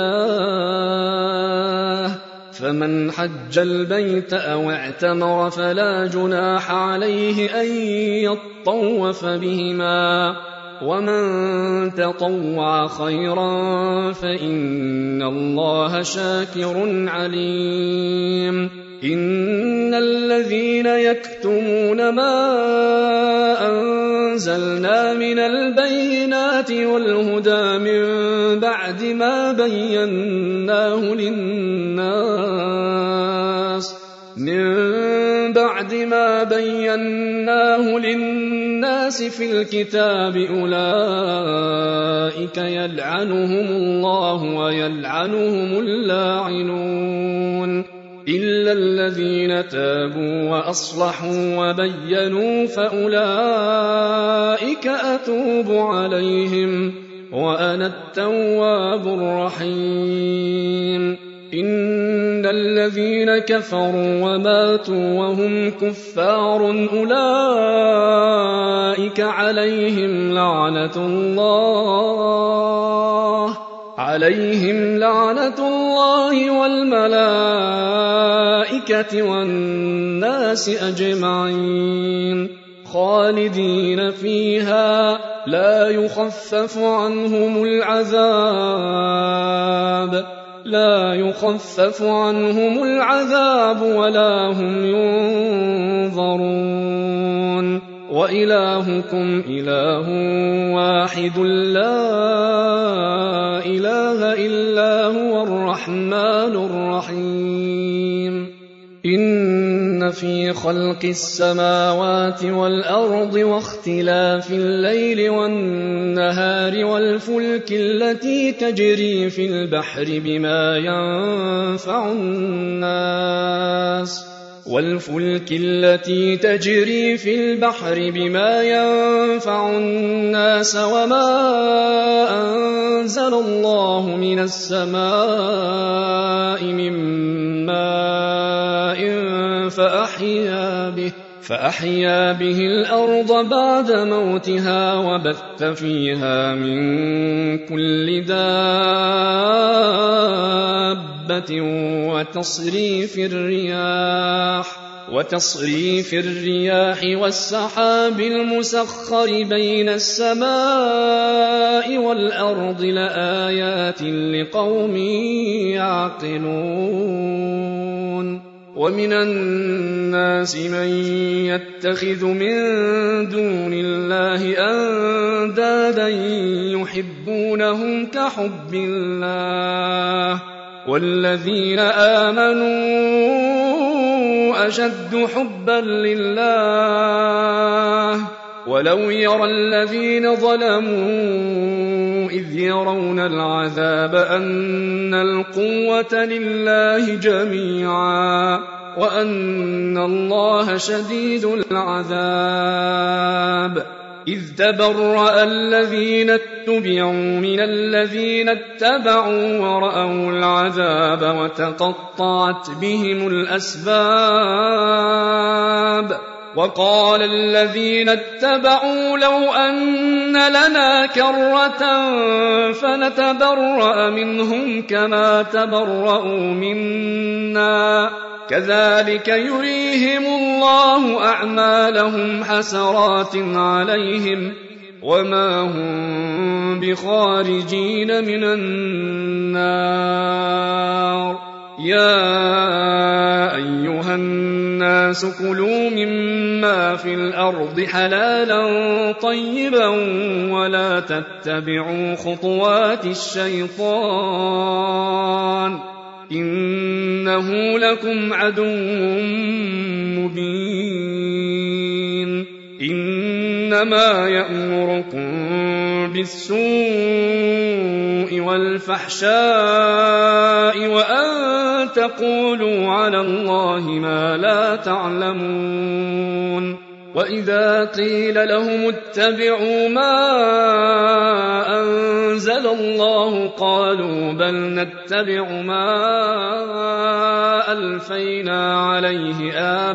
الله فمن حج البيت أو اعتمر فلا جناح عليه أن يطوف بهما ومن تطوع خيرا فإن الله شاكر عليم إن الذين يكتمون ما أنزلنا من البينات والهدى من بعد ما بيناه للناس في الكتاب أولئك يلعنهم الله ويلعنهم اللاعنون إلا الذين تابوا وأصلحوا وبينوا فأولئك أتوب عليهم وأنا التواب الرحيم إن الذين كفروا وماتوا وهم كفار أولئك عليهم لعنة الله والملائكة والناس أجمعين خالدين فيها لا يخفف عنهم العذاب ولا هم ينظرون وإلهكم إله واحد لا إله إلا هو الرحمن الرحيم إن في خلق السماوات والأرض واختلاف الليل والنهار والفلك التي تجري في البحر بما ينفع الناس وما أنزل الله من السماء من ماء فأحيا به الأرض بعد موتها وبث فيها من كل دابة وتصريف الرياح والسحاب المسخر بين السماء والأرض لآيات لقوم يعقلون ومن الناس من يتخذ من دون الله أندادا يحبونهم كحب الله والذين آمنوا أشد حبا لله ولو يرى الذين ظلموا إذ يرون العذاب أن القوة لله جميعا وأن الله شديد العذاب إذ تبرأ الذين اتبعوا من الذين اتبعوا ورأوا العذاب وتقطعت بهم الأسباب وقال الذين اتبعوا لو أن لنا كرة فنتبرأ منهم كما تبرأوا منا كذلك يريهم الله أعمالهم حسرات عليهم وما هم بخارجين من النار يا أيها الناس كلوا مما في الأرض حلالا طيبا ولا تتبعوا خطوات الشيطان إنه لكم عدو مبين إنما يأمركم بالسوء والفحشاء وأن تقولوا على الله ما لا تعلمون وإذا قيل لهم اتبعوا ما أنزل الله قالوا بل نتبع ما ألفينا عليه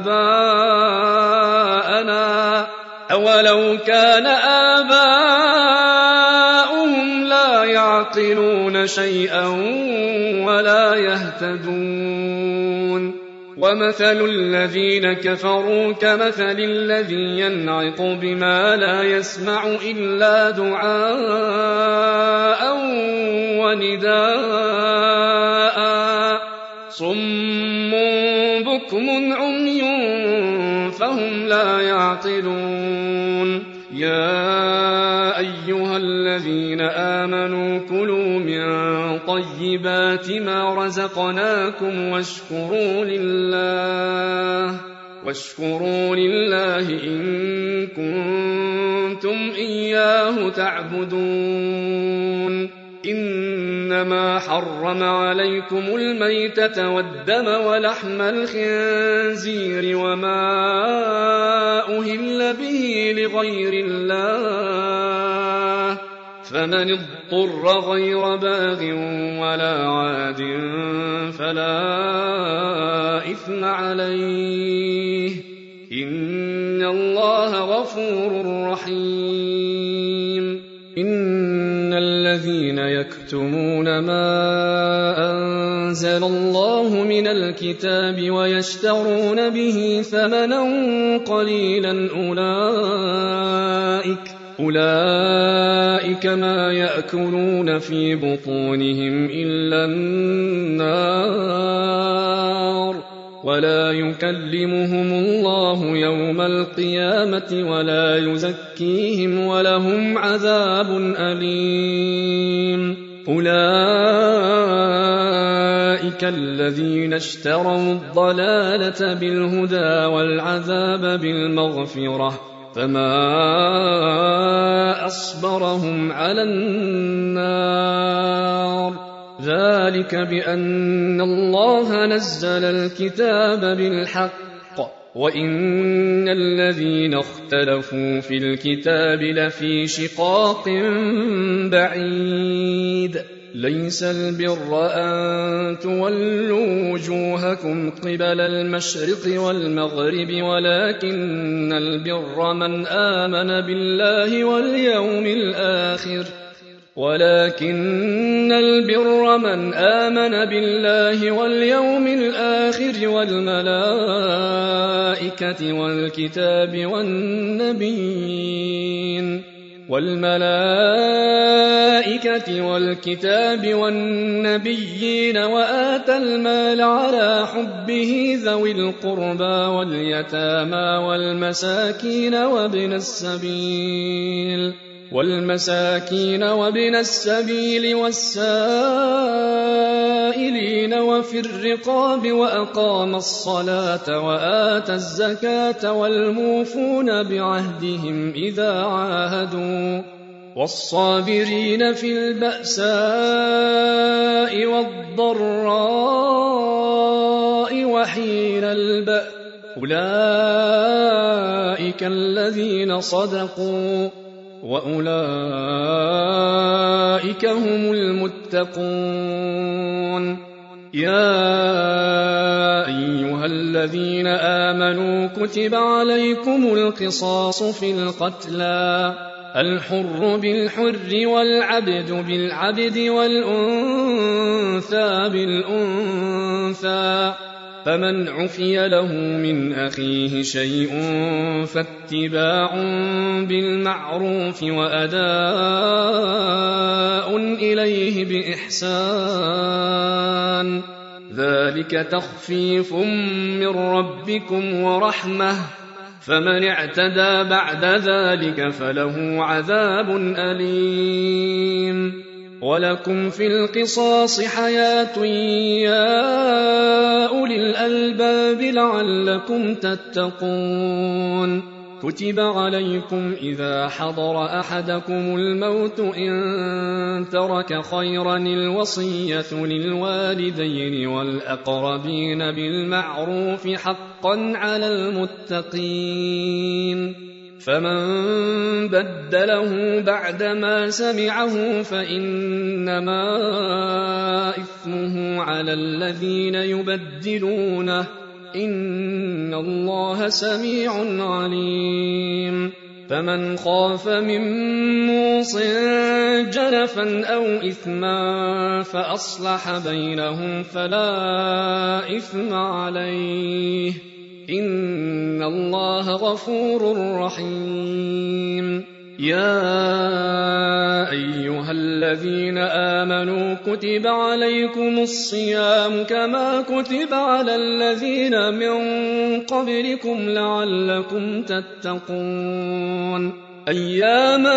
آباءنا أولو كان آباؤهم لا يعقلون شيئا ولا يهتدون ومثل الذين كفروا كمثل الذي ينعق بما لا يسمع إلا دعاء ونداء صم بكم عمي فهم لا يعقلون يا أيها الذين آمنوا كلوا من طيبات ما رزقناكم واشكروا لله إن كنتم إياه تعبدون إنما حرم عليكم الميتة والدم ولحم الخنزير وما أهل به لغير الله فمن اضطر غير باغ ولا عاد فلا إثم عليه إن الله غفور رحيم إن الذين يكتمون ما أنزل الله من الكتاب ويشترون به ثمنا قليلا أولئك ما يأكلون في بطونهم إلا النار ولا يكلمهم الله يوم القيامة ولا يزكيهم ولهم عذاب أليم أولئك الذين اشتروا الضلالة بالهدى والعذاب بالمغفرة فما أصبرهم على النار ذلك بأن الله نزل الكتاب بالحق وإن الذين اختلفوا في الكتاب لفي شقاق بعيد ليس البر أن تولوا وجوهكم قبل المشرق والمغرب ولكن البر من آمن بالله واليوم الآخر والملائكة والكتاب والنبيين وآتى المال على حبه ذوي القربى واليتامى والمساكين وابن السبيل والسائلين وفي الرقاب وأقام الصلاة وآتى الزكاة والموفون بعهدهم إذا عاهدوا والصابرين في البأساء والضراء وحين البأس أولئك الذين صدقوا وأولئك هم المتقون يا أيها الذين آمنوا كتب عليكم القصاص في القتلى الحر بالحر والعبد بالعبد والأنثى بالأنثى فمن عفي له من أخيه شيء فاتباع بالمعروف وأداء إليه بإحسان ذلك تخفيف من ربكم ورحمة فمن اعتدى بعد ذلك فله عذاب أليم ولكم في القصاص حياة يا أولي الألباب لعلكم تتقون كتب عليكم إذا حضر أحدكم الموت إن ترك خيرا الوصية للوالدين والأقربين بالمعروف حقا على المتقين فمن بدله بعدما سمعه فإنما إثمه على الذين يبدلونه إن الله سميع عليم فمن خاف من موص جنفا أو إثما فأصلح بينهم فلا إثم عليه إن الله غفور رحيم يا أيها الذين آمنوا كتب عليكم الصيام كما كتب على الذين من قبلكم لعلكم تتقون أياما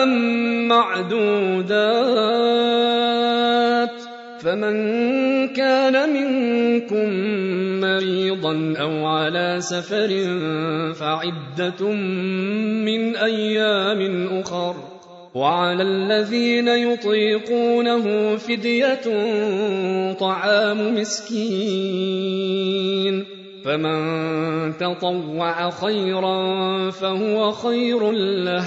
معدودات فمن كان منكم مريضا أو على سفر فعدة من أيام أخر وعلى الذين يطيقونه فدية طعام مسكين فمن تطوع خيرا فهو خير له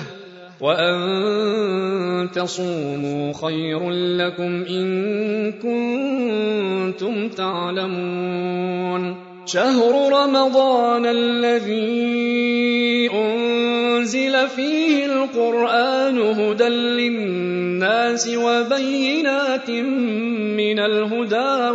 وأن تصوموا خير لكم إن كنتم تعلمون شهر رمضان الذي أنزل أنزل فيه القرآن هدى للناس وبينات من الهدى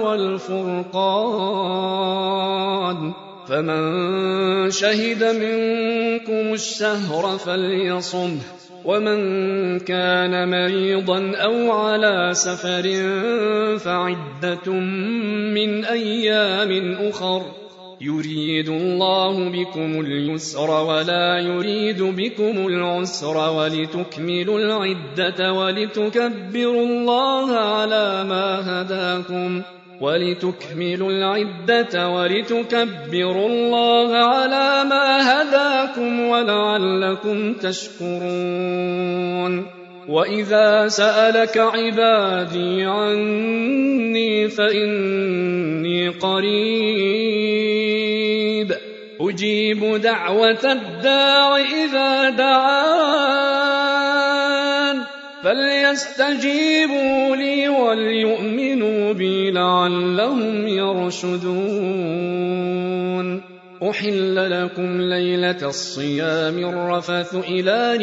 والفرقان فمن شهد منكم الشهر فليصمه ومن كان مريضا أو على سفر فعدة من أيام أخر يريد الله بكم اليسر ولا يريد بكم العسر ولتكملوا العدة ولتكبروا الله على ما هداكم ولعلكم تشكرون وإذا سألك عبادي عني فإني قريب أجيب دعوة الداع إذا دعان فليستجيبوا لي وليؤمنوا بي لعلهم يرشدون أحل لكم ليلة الصيام الرفث إلى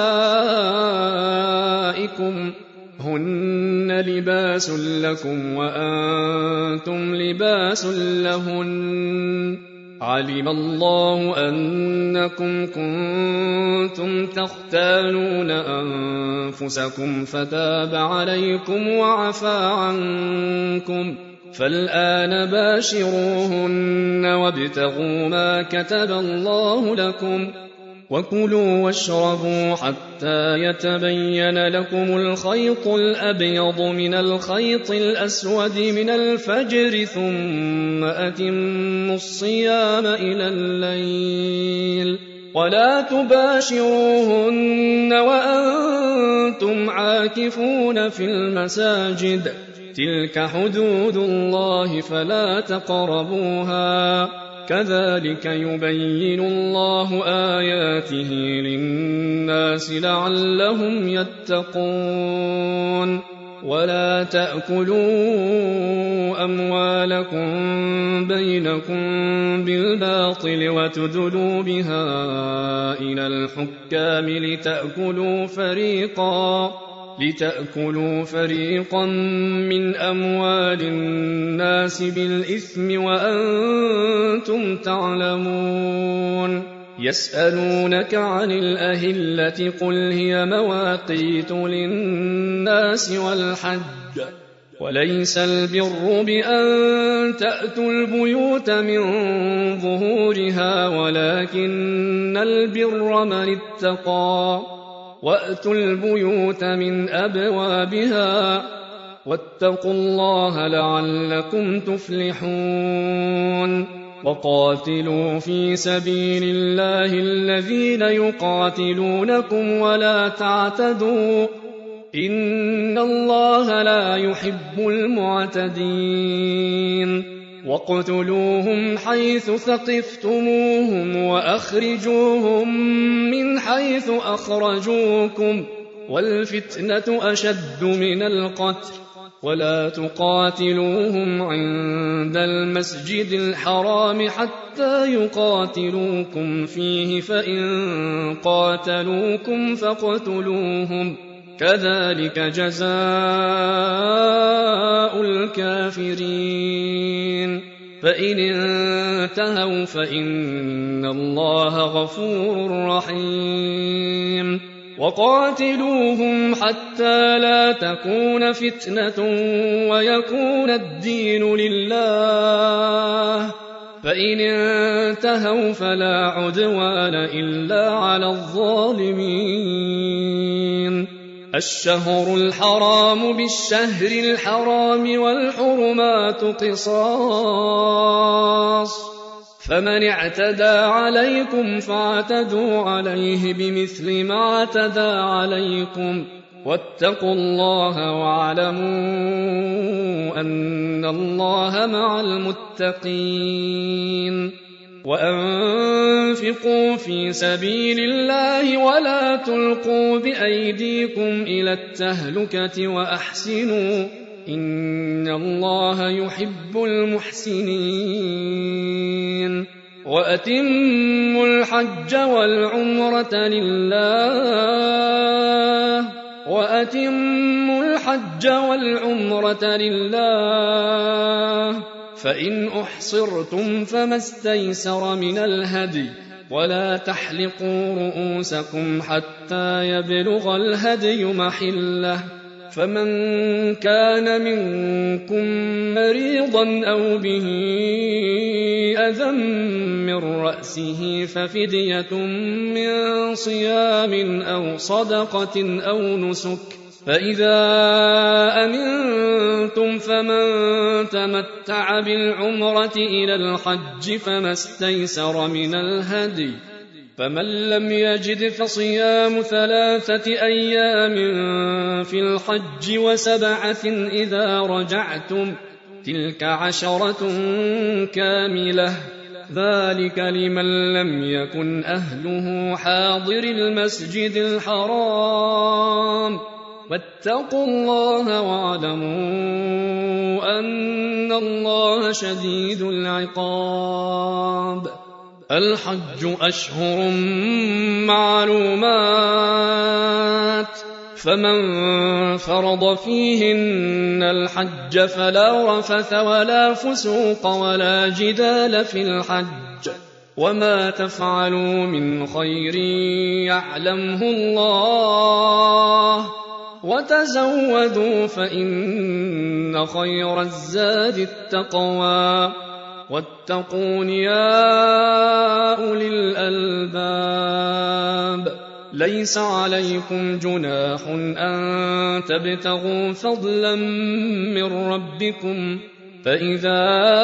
نسائكم هن لباس لكم وأنتم لباس لهن علم الله أنكم كنتم تختانون أنفسكم فتاب عليكم وعفى عنكم فالآن باشروهن وابتغوا ما كتب الله لكم وكلوا واشربوا حتى يتبين لكم الخيط الأبيض من الخيط الأسود من الفجر ثم أتموا الصيام إلى الليل ولا تباشروهن وأنتم عاكفون في المساجد تلك حدود الله فلا تقربوها كذلك يبين الله آياته للناس لعلهم يتقون ولا تأكلوا أموالكم بينكم بالباطل وتدلوا بها إلى الحكام لتأكلوا فريقا من أموال الناس بالإثم وأنتم تعلمون يسألونك عن الأهلة قل هي مواقيت للناس والحج وليس البر بأن تأتوا البيوت من ظهورها ولكن البر من اتقى وأتوا البيوت من أبوابها واتقوا الله لعلكم تفلحون وقاتلوا في سبيل الله الذين يقاتلونكم ولا تعتدوا إن الله لا يحب المعتدين واقتلوهم حيث ثقفتموهم وأخرجوهم من حيث أخرجوكم والفتنة أشد من القتل ولا تقاتلوهم عند المسجد الحرام حتى يقاتلوكم فيه فإن قاتلوكم فاقتلوهم كذلك جزاء الكافرين فإن انتهوا فإن الله غفور رحيم وقاتلوهم حتى لا تكون فتنة ويكون الدين لله فإن انتهوا فلا عدوان إلا على الظالمين الشهر الحرام بالشهر الحرام والحرمات قصاص فمن اعتدى عليكم فاعتدوا عليه بمثل ما اعتدى عليكم واتقوا الله واعلموا أن الله مع المتقين وأنفقوا في سبيل الله ولا تلقوا بأيديكم إلى التهلكة وأحسنوا إن الله يحب المحسنين وأتموا الحج والعمرة لله فإن أحصرتم فما استيسر من الهدي ولا تحلقوا رؤوسكم حتى يبلغ الهدي محله فمن كان منكم مريضا أو به أذى من رأسه ففدية من صيام أو صدقة أو نسك فإذا أمنتم فمن تمتع بالعمرة إلى الحج فما استيسر من الهدي فمن لم يجد فصيام 3 أيام في الحج و7 إذا رجعتم تلك 10 كاملة ذلك لمن لم يكن أهله حاضر المسجد الحرام واتقوا الله واعلموا أن الله شديد العقاب الحج أشهر معلومات فمن فرض فيهن الحج فلا رفث ولا فسوق ولا جدال في الحج وما تفعلوا من خير يعلمه الله وتزودوا فإن خير الزاد التقوى واتقون يا أولي الألباب ليس عليكم جناح أن تبتغوا فضلا من ربكم فإذا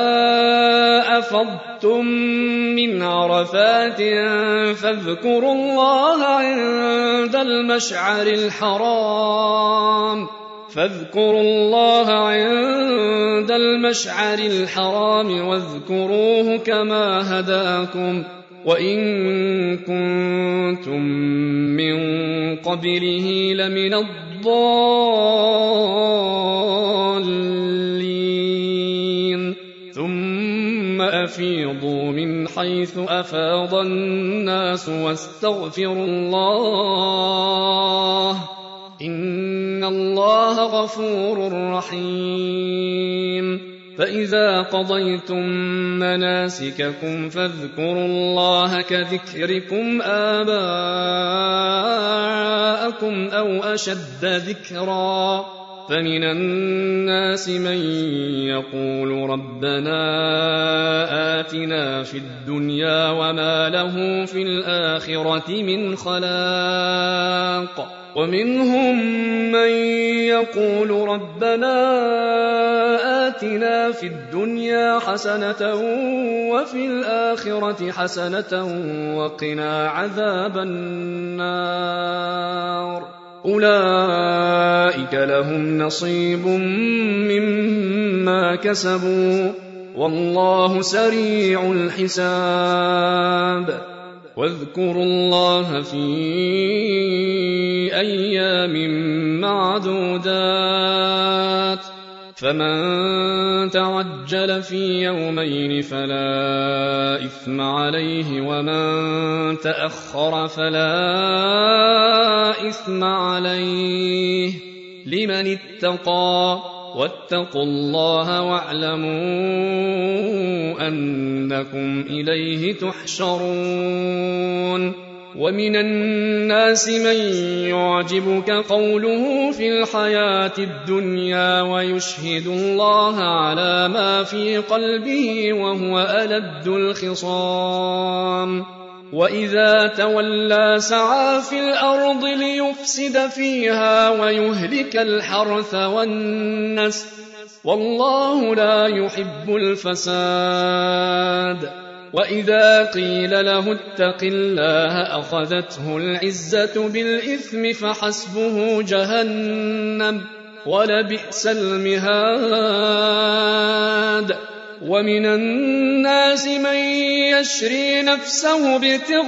أفضتم من عرفات فاذكروا الله عند المشعر الحرام واذكروه كما هداكم وإن كنتم من قبله لمن الضالين ثم أفيضوا من حيث أفاض الناس واستغفروا الله إن الله غفور رحيم فإذا قضيتم مناسككم فاذكروا الله كذكركم آباءكم أو أشد ذكرا فمن الناس من يقول ربنا آتنا في الدنيا وما له في الآخرة من خلاق ومنهم من يقول ربنا آتنا في الدنيا حسنة وفي الآخرة حسنة وقنا عذاب النار أولئك لهم نصيب مما كسبوا والله سريع الحساب واذكروا الله في أيام معدودات فمن تعجل في يومين فلا إثم عليه ومن تأخر فلا إثم عليه لمن اتقى واتقوا الله واعلموا أنكم إليه تحشرون ومن الناس من يعجبك قوله في الحياة الدنيا ويشهد الله على ما في قلبه وهو ألد الخصام وإذا تولى سعى في الأرض ليفسد فيها ويهلك الحرث والنسل والله لا يحب الفساد وإذا قيل له اتق الله أخذته العزة بالإثم فحسبه جهنم ولبئس المهاد ومن الناس من يشري نفسه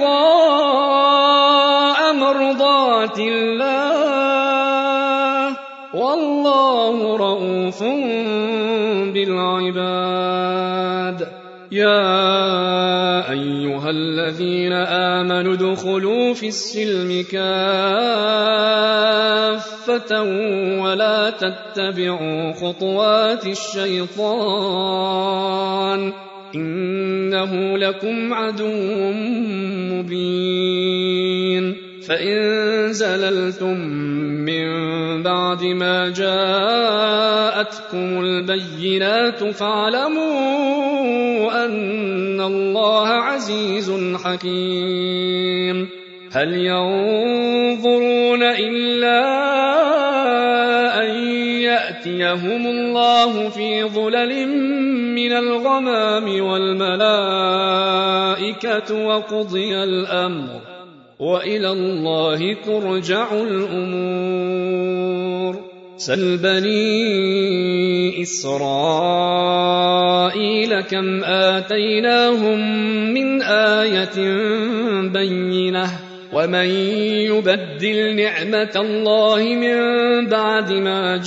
ابتغاء مرضات الله والله رؤوف بالعباد يا أيها الذين آمنوا ادخلوا في السلم كافة ولا تتبعوا خطوات الشيطان إنه لكم عدو مبين فإن زللتم من بعد ما جاءتكم البينات فاعلموا أن الله عزيز حكيم هل ينظرون إلا أن يأتيهم الله في ظلل من الغمام والملائكة وقضي الأمر وإلى الله ترجع الأمور سل بني إسرائيل كم آتيناهم من آية بينة ومن يبدل نعمة الله من بعد ما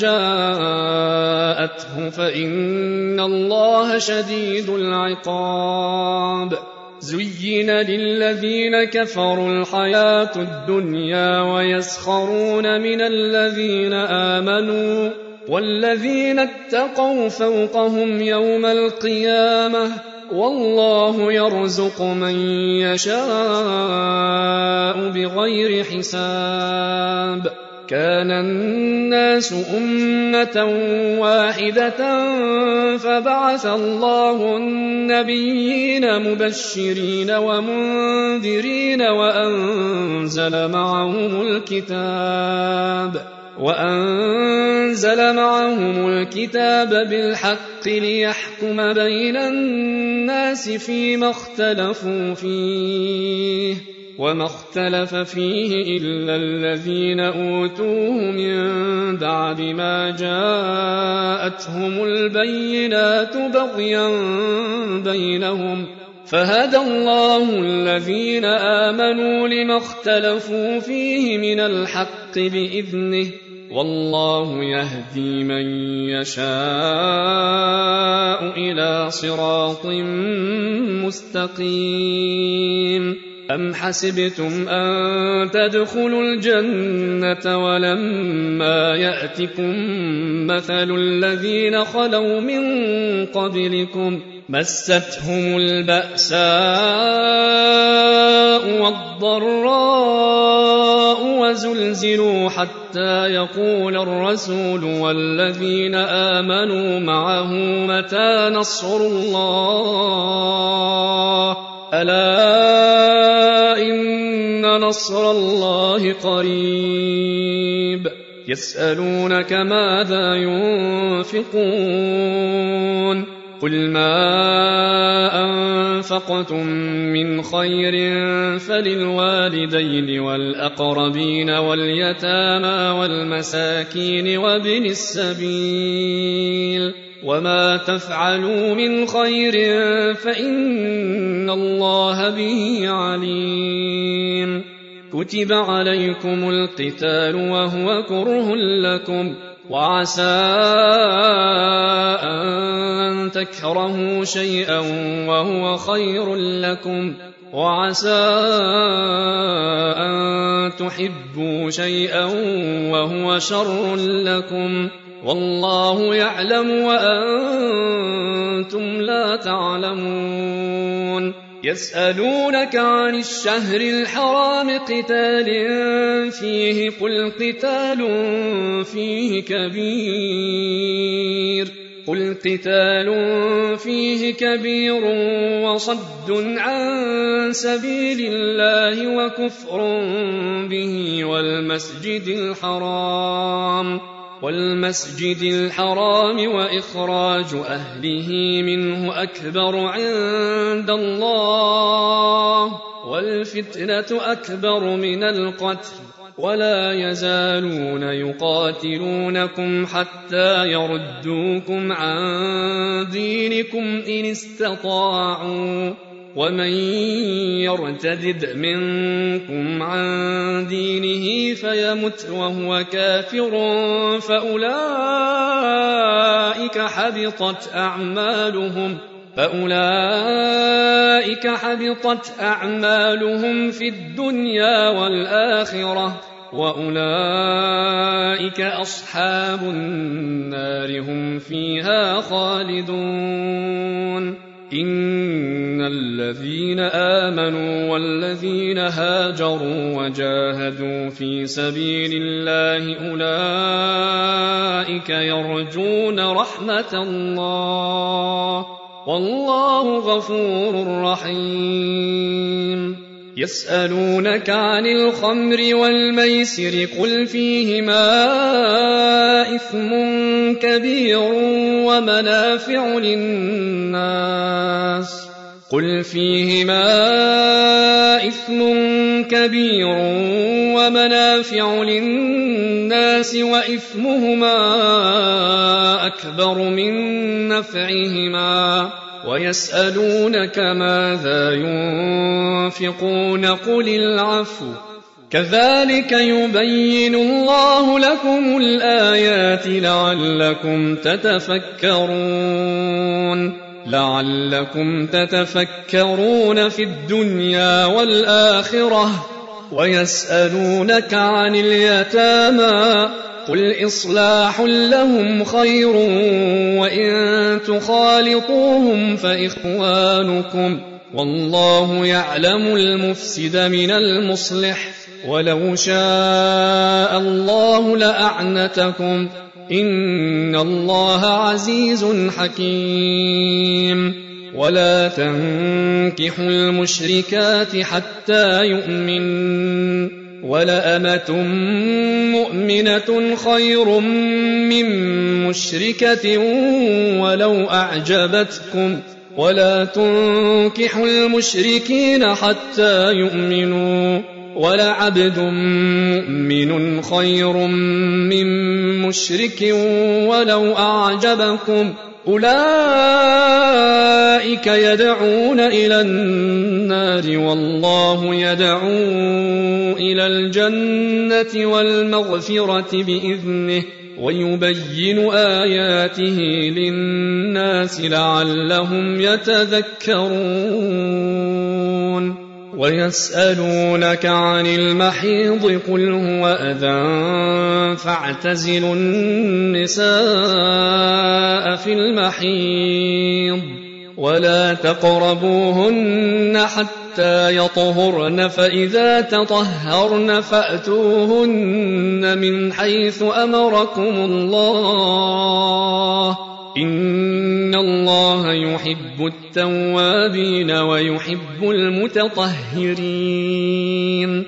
جاءته فإن الله شديد العقاب زين للذين كفروا الحياة الدنيا ويسخرون من الذين آمنوا والذين اتقوا فوقهم يوم القيامة والله يرزق من يشاء بغير حساب كان الناس أمة واحدة فبعث الله النبيين مبشرين ومنذرين وأنزل معهم الكتاب بالحق ليحكم بين الناس فيما اختلفوا فيه وما اختلف فيه إلا الذين أوتوه من بعد ما جاءتهم البينات بغيا بينهم فهدى الله الذين آمنوا لما اختلفوا فيه من الحق بإذنه والله يهدي من يشاء إلى صراط مستقيم أم حسبتم أن تدخلوا الجنة ولما يأتكم مثل الذين خلوا من قبلكم مستهم البأساء والضراء وزلزلوا حتى يقول الرسول والذين آمنوا معه متى نصر الله ألا إن نصر الله قريب يسألونك ماذا ينفقون قل ما أنفقتم من خير فللوالدين والأقربين واليتامى والمساكين وابن السبيل وما تفعلوا من خير فإن الله به عليم كتب عليكم القتال وهو كره لكم وعسى أن تكرهوا شيئا وهو خير لكم وعسى أن تحبوا شيئا وهو شر لكم والله يعلم وأنتم لا تعلمون يسألونك عن الشهر الحرام قتال فيه قل قتال فيه كبير وصد عن سبيل الله وكفر به والمسجد الحرام وإخراج أهله منه أكبر عند الله والفتنة أكبر من القتل ولا يزالون يقاتلونكم حتى يردوكم عن دينكم إن استطاعوا ومن يرتد منكم عن دينه فيمت وهو كافر فأولئك حبطت أعمالهم فأولئك حبطت أعمالهم في الدنيا والآخرة وأولئك أصحاب النار هم فيها خالدون إن الذين آمنوا والذين هاجروا وجاهدوا في سبيل الله أولئك يرجون رحمة الله والله غفور رحيم يسألونك عن الخمر والميسر قل فيهما إثم كبير ومنافع للناس وإثمهما أكبر من نفعهما ويسألونك ماذا ينفقون قل العفو كذلك يبين الله لكم الآيات لعلكم تتفكرون في الدنيا والآخرة ويسألونك عن اليتامى قل إصلاح لهم خير وإن تخالطوهم فإخوانكم والله يعلم المفسد من المصلح ولو شاء الله لأعنتكم إن الله عزيز حكيم ولا تنكحوا المشركات حتى يؤمنوا ولأمة مؤمنة خير من مشركة ولو أعجبتكم ولا تنكحوا المشركين حتى يؤمنوا ولعبد مؤمن خير من مشرك ولو أعجبكم أولئك يدعون إلى النار والله يدعو إلى الجنة والمغفرة بإذنه ويبين آياته للناس لعلهم يتذكرون ويسألونك عن المحيض قل هو أذى فاعتزلوا النساء في المحيض ولا تقربوهن حتى يطهرن فإذا تطهرن فأتوهن من حيث أمركم الله إن الله يحب التوابين ويحب المتطهرين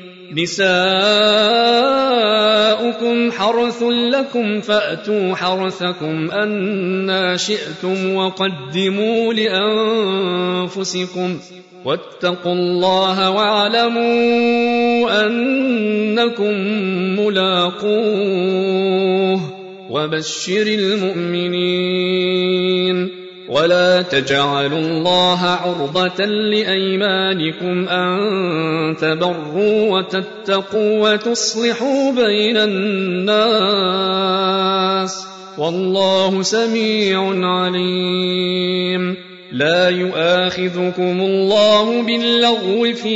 نساؤكم حرث لكم فأتوا حرثكم أنى شئتم وقدموا لأنفسكم واتقوا الله واعلموا أنكم ملاقوه وبشر المؤمنين ولا تجعلوا الله عرضة لأيمانكم أن تبروا وتتقوا وتصلحوا بين الناس والله سميع عليم لا يؤاخذكم الله باللغو في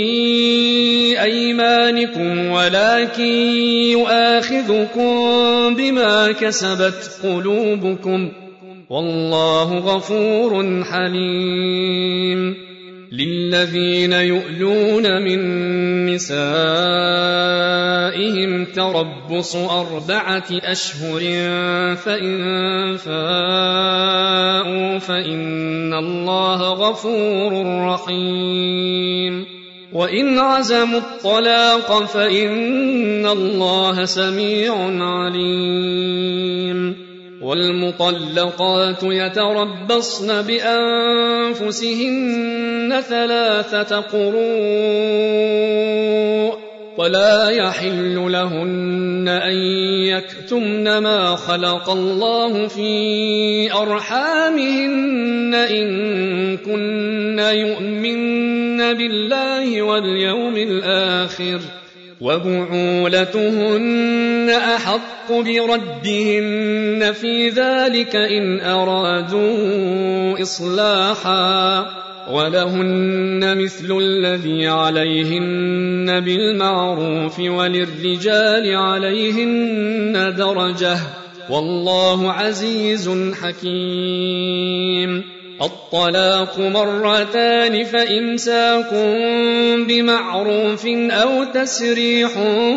أيمانكم ولكن يؤاخذكم بما كسبت قلوبكم والله غفور حليم للذين يؤلون من نسائهم تربص 4 أشهر فإن فاءوا فإن الله غفور رحيم وإن عزموا الطلاق فإن الله سميع عليم والمطلقات يتربصن بأنفسهن 3 قروء ولا يحل لهن أن يكتمن ما خلق الله في أرحامهن إن كن يؤمن بالله واليوم الآخر وبعولتهن أحق بردهن في ذلك إن أرادوا إصلاحا ولهن مثل الذي عليهن بالمعروف وللرجال عليهن درجة والله عزيز حكيم. الطلاق مرتان فإمساك بمعروف أو تسريح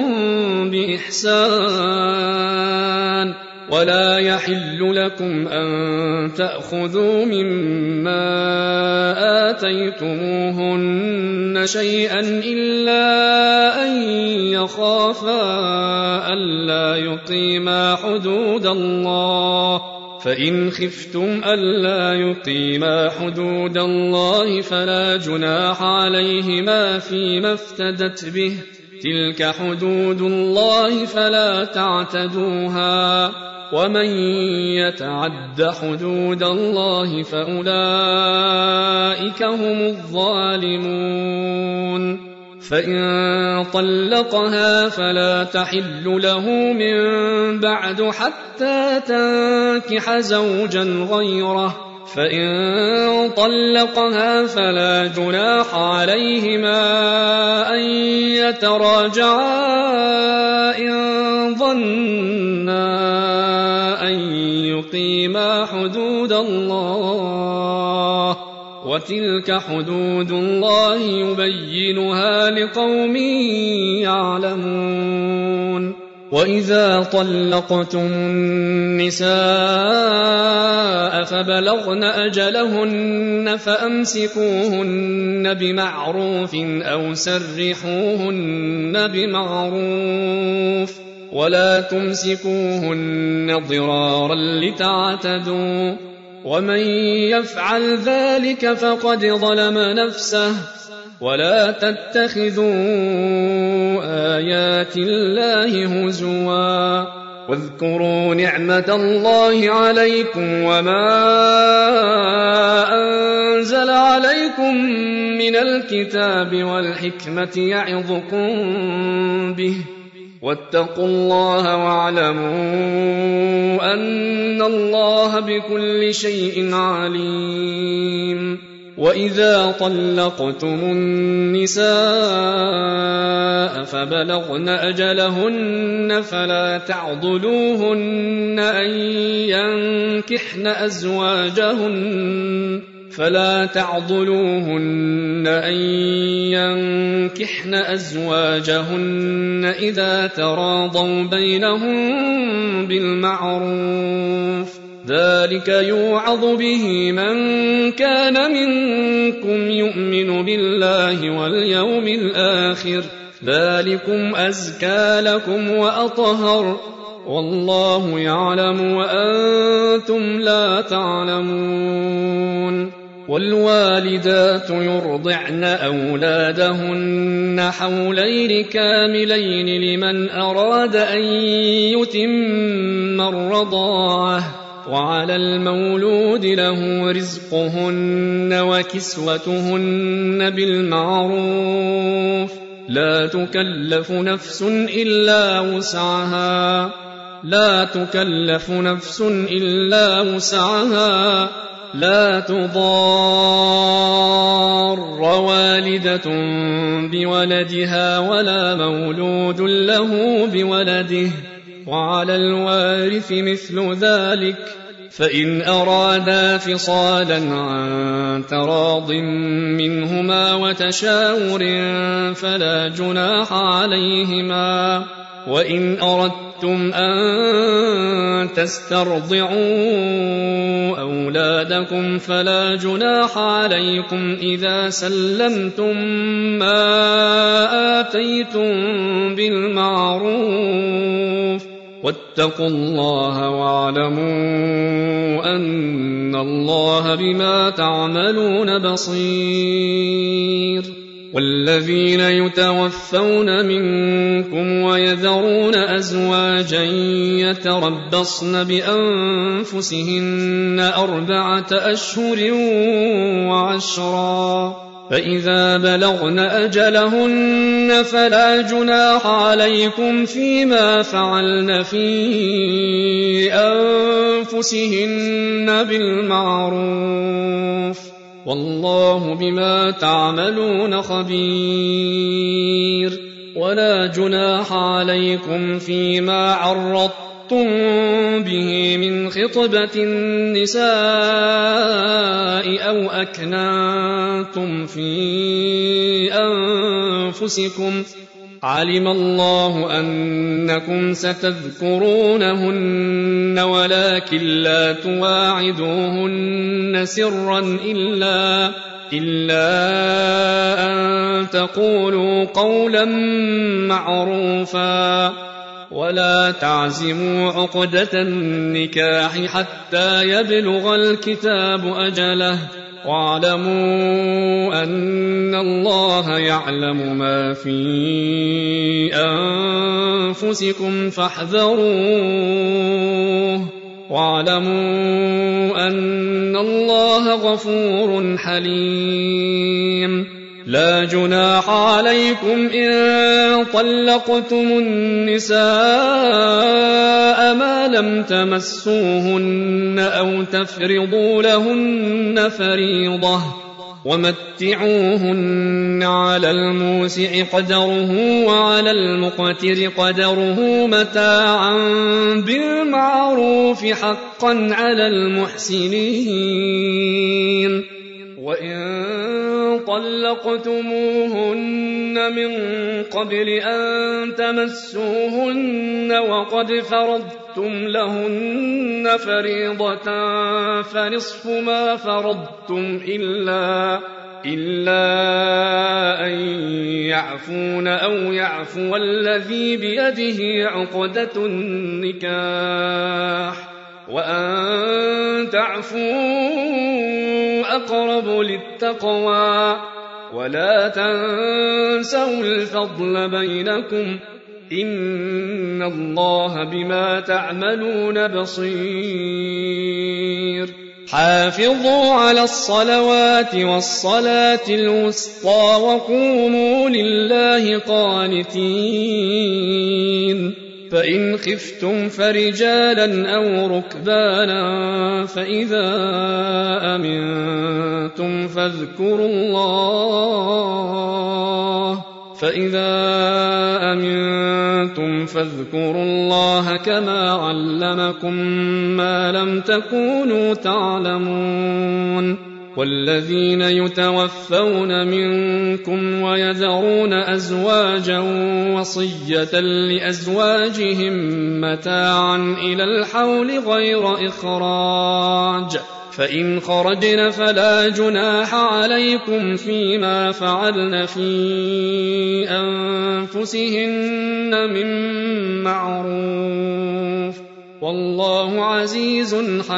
بإحسان ولا يحل لكم أن تأخذوا مما آتيتموهن شيئا إلا أن يخافا ألا يقيما حدود الله فإن خفتم ألا يقيما حدود الله فلا جناح عليهما فيما افتدت به تلك حدود الله فلا تعتدوها ومن يتعد حدود الله فأولئك هم الظالمون. فإن طلقها فلا تحل له من بعد حتى تنكح زوجا غيره فإن طلقها فلا جناح عليهما أن يتراجعا إن ظنا أن يقيما حدود الله وتلك حدود الله يبينها لقوم يعلمون. وإذا طلقتم النساء فبلغن أجلهن فأمسكوهن بمعروف أو سرحوهن بمعروف ولا تمسكوهن ضرارا لتعتدوا ومن يفعل ذلك فقد ظلم نفسه ولا تتخذوا آيات الله هزوا واذكروا نعمة الله عليكم وما أنزل عليكم من الكتاب والحكمة يعظكم به واتقوا الله واعلموا أن الله بكل شيء عليم. وإذا طلقتم النساء فبلغن أجلهن فلا تعضلوهن أن ينكحن أزواجهن إذا تراضوا بينهم بالمعروف ذلك يوعظ به من كان منكم يؤمن بالله واليوم الآخر ذلكم أزكى لكم وأطهر والله يعلم وأنتم لا تعلمون. والوالدات يرضعن أولادهن حولين كاملين لمن أراد أن يتم الرضاعة وعلى المولود له رزقهن وكسوتهن بالمعروف لا تكلف نفس إلا وسعها لا تضار والدة بولدها ولا مولود له بولده وعلى الوارث مثل ذلك فإن أرادا فصالا عن تراض منهما وتشاور فلا جناح عليهما. وإن أردتم أن تسترضعوا أولادكم فلا جناح عليكم إذا سلمتم ما آتيتم بالمعروف واتقوا الله واعلموا أن الله بما تعملون بصير. والذين يتوفون منكم ويذرون أزواجا يتربصن بأنفسهن 4 أشهر وعشرا فإذا بلغن أجلهن فلا جناح عليكم فيما فعلن في أنفسهن بالمعروف والله بما تعملون خبير ولا جناح عليكم فيما عرضتم به من خطبة النساء أو أكننتم في أنفسكم علم الله أنكم ستذكرونهن ولكن لا تواعدوهن سرا إلا أن تقولوا قولا معروفا ولا تعزموا عقدة النكاح حتى يبلغ الكتاب أجله واعلموا أن الله يعلم ما في أنفسكم فاحذروه واعلموا أن الله غفور حليم لا جناح عليكم إن طلقتم النساء ما لم تمسوهن أو تفرضوا لهن فريضة ومتعوهن على الموسع قدره وعلى المقتر قدره متاعا بالمعروف حقا على المحسنين وإن طلقتموهن من قبل أن تمسوهن وقد فرضتم لهن فريضة فنصف ما فرضتم إلا أن يعفون أو يعفو الذي بيده عقدة النكاح وأن تعفوا أقرب للتقوى ولا تنسوا الفضل بينكم إن الله بما تعملون بصير حافظوا على الصلوات والصلاة الوسطى وقوموا لله قانتين فإن خفتم فرجالا أو ركبانا فإذا أمنتم فاذكروا الله كما علمكم ما لم تكونوا تعلمون والذين يتوفون منكم ويذرون أزواجا وصية لأزواجهم متاعا إلى الحول غير إخراج فإن خرجن فلا جناح عليكم فيما فعلن في أنفسهن من معروف والله عزيز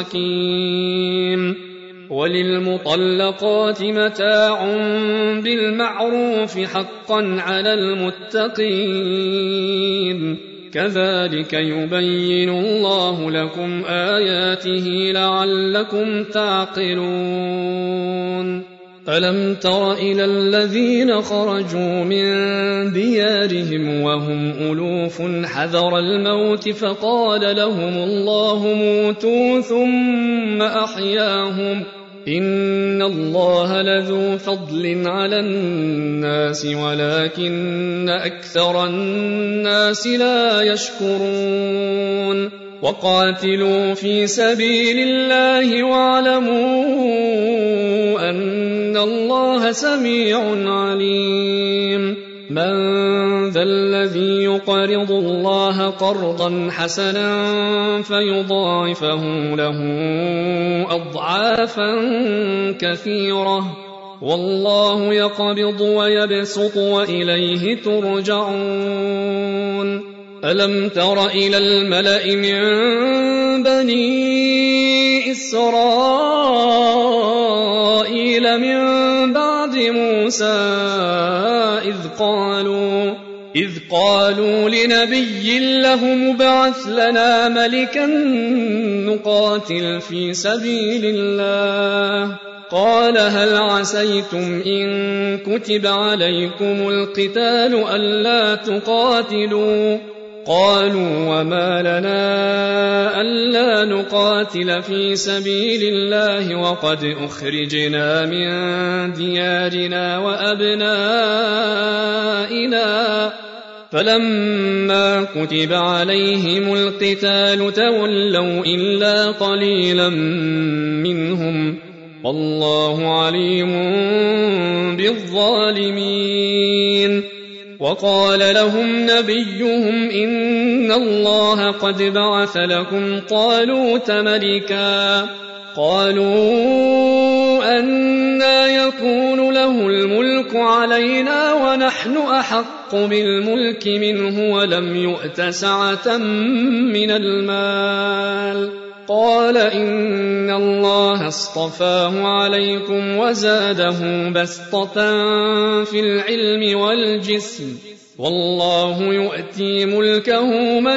حكيم وللمطلقات متاع بالمعروف حقا على المتقين كذلك يبين الله لكم آياته لعلكم تعقلون ألم تر إلى الذين خرجوا من ديارهم وهم ألوف حذر الموت فقال لهم الله موتوا ثم أحياهم إن الله لذو فضل على الناس ولكن أكثر الناس لا يشكرون وقاتلوا في سبيل الله واعلموا أن الله سميع عليم من ذا الذي يقرض الله قرضا حسنا فيضاعفه له أضعافا كثيرة والله يقبض ويبسط وإليه ترجعون ألم تر إلى الملأ من بني إسرائيل من بعد موسى إذ قالوا لنبي له مبعث لنا ملكا نقاتل في سبيل الله قال هل عسيتم إن كتب عليكم القتال ألا تقاتلوا قالوا وما لنا ألا نقاتل في سبيل الله وقد أخرجنا من ديارنا وأبنائنا فلما كتب عليهم القتال تولوا إلا قليلا منهم والله عليم بالظالمين وقال لهم نبيهم إن الله قد بعث لكم طالوت ملكا قالوا أنى يكون له الملك علينا ونحن أحق بالملك منه ولم يؤت سعة من المال قال إن الله اصطفاه عليكم وزاده بسطة في العلم والجسم والله يؤتي ملكه من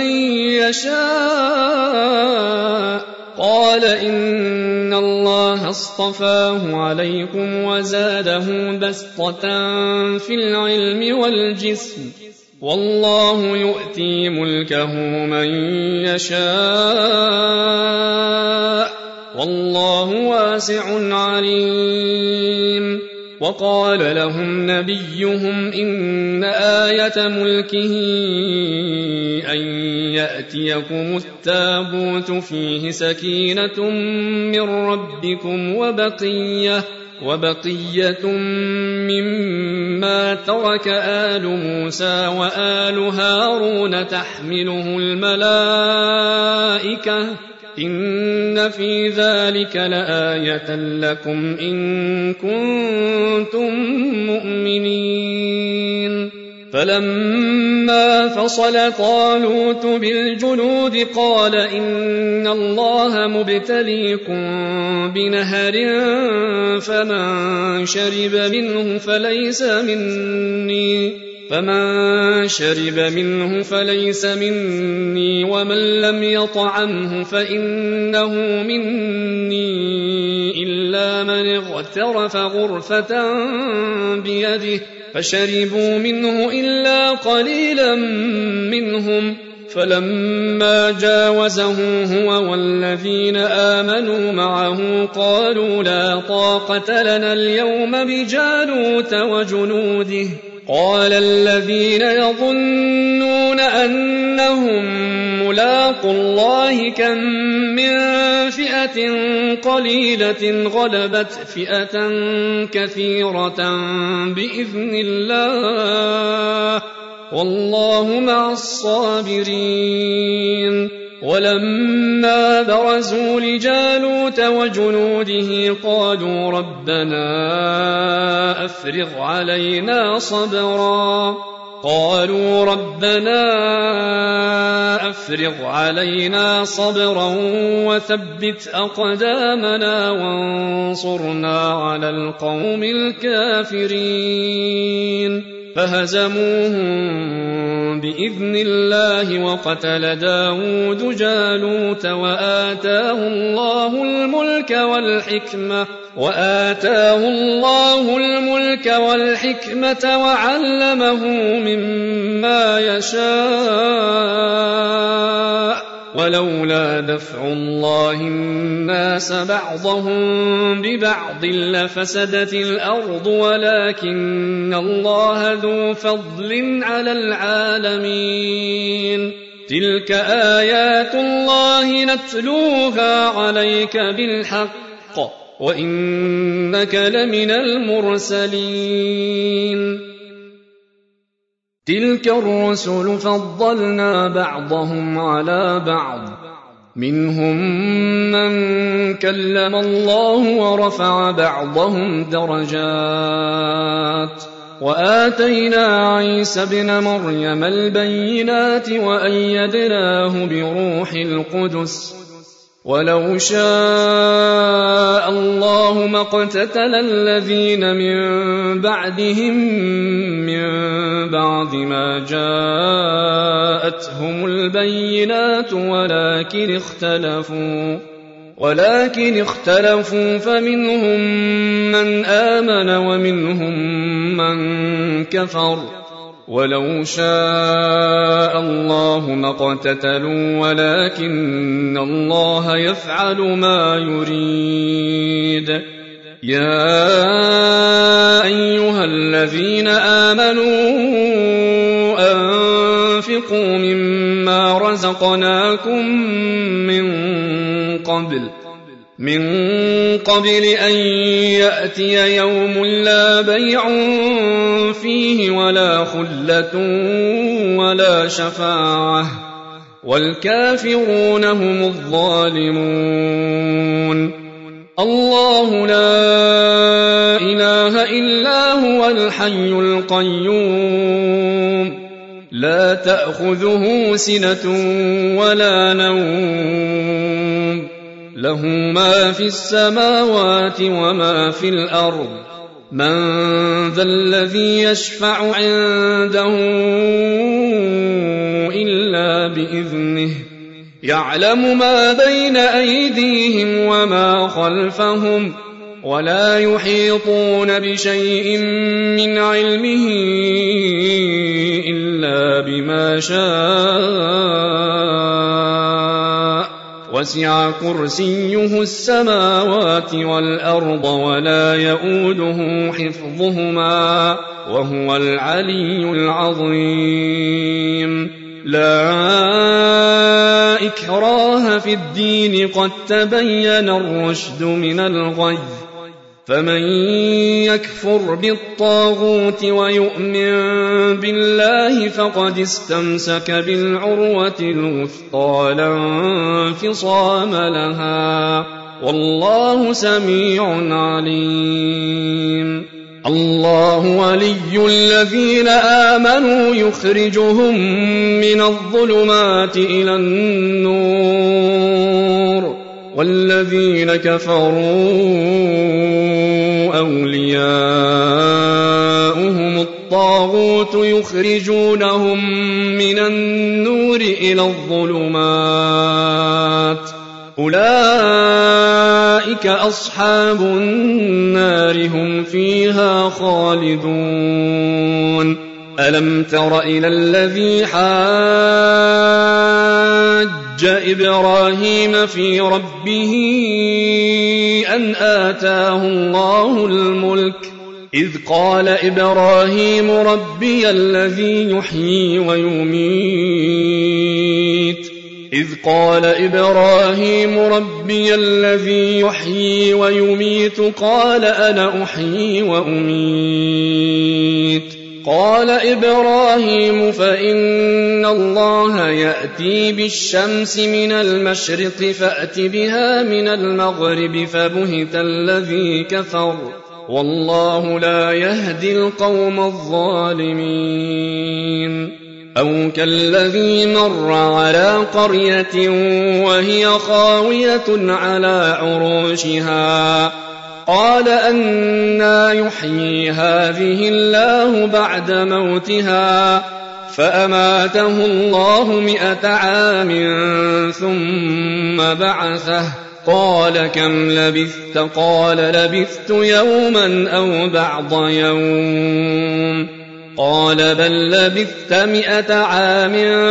يشاء قال إن الله اصطفاه عليكم وزاده بسطة في العلم والجسم والله يؤتي ملكه من يشاء والله واسع عليم وقال لهم نبيهم إن آية ملكه أن يأتيكم التابوت فيه سكينة من ربكم وبقية مما ترك آل موسى وآل هارون تحمله الملائكة إن في ذلك لآية لكم إن كنتم مؤمنين فلما فصل طالوت بالجنود قال إن الله مبتليكم بنهر فمن شرب منه فليس مني ومن لم يطعمه فإنه مني إلا من اغترف غرفة بيده فشربوا منه إلا قليلا منهم فلما جاوزه هو والذين آمنوا معه قالوا لا طاقة لنا اليوم بجالوت وجنوده قال الذين يظنون أنهم ملاقو الله كم من فئة قليلة غلبت فئة كثيرة بإذن الله والله مع الصابرين ولما برزوا لجالوت وجنوده قالوا ربنا أفرغ علينا صبرا وثبت أقدامنا وانصرنا على القوم الكافرين فهزموهم بإذن الله وقتل داود جالوت وآتاه الله الملك والحكمة وعلمه مما يشاء ولولا دفع الله الناس بعضهم ببعض لفسدت الأرض ولكن الله ذو فضل على العالمين تلك آيات الله نتلوها عليك بالحق وإنك لمن المرسلين تلك الرسل فضلنا بعضهم على بعض منهم من كلم الله ورفع بعضهم درجات وآتينا عيسى ابن مريم البينات وأيدناه بروح القدس ولو شاء الله ما اقتتل الذين من بعدهم من بعد ما جاءتهم البينات ولكن اختلفوا فمنهم من آمن ومنهم من كفر ولو شاء الله ما اقتتلوا ولكن الله يفعل ما يريد. يا أيها الذين آمنوا أنفقوا مما رزقناكم من قبل أن يأتي يوم لا بيع فيه ولا خلة ولا شفاعة والكافرون هم الظالمون. الله لا إله إلا هو الحي القيوم لا تأخذه سنة ولا نوم له ما في السماوات وما في الأرض من ذا الذي يشفع عنده إلا بإذنه يعلم ما بين أيديهم وما خلفهم ولا يحيطون بشيء من علمه إلا بما شاء وسع كرسيه السماوات والأرض ولا يؤوده حفظهما وهو العلي العظيم. لا إكراه في الدين قد تبين الرشد من الغي فمن يكفر بالطاغوت ويؤمن بالله فقد استمسك بالعروة الوثقى لا انفصام لها والله سميع عليم. الله ولي الذين آمنوا يخرجهم من الظلمات إلى النور والذين كفروا أولياؤهم الطاغوت يخرجونهم من النور إلى الظلمات أولئك أصحاب النار هم فيها خالدون. ألم تر إلى الذي حاج إبراهيم في ربه أن آتاه الله الملك إذ قال إبراهيم ربي الذي يحيي ويميت قال أنا أحيي وأميت قال إبراهيم فإن الله يأتي بالشمس من المشرق فأت بها من المغرب فبهت الذي كفر والله لا يهدي القوم الظالمين. أو كالذي مر على قرية وهي خاوية على عروشها قال أنى يحيي هذه الله بعد موتها فأماته الله 100 عام ثم بعثه قال كم لبثت قال لبثت يوما أو بعض يوم قال بل لبثت 100 عام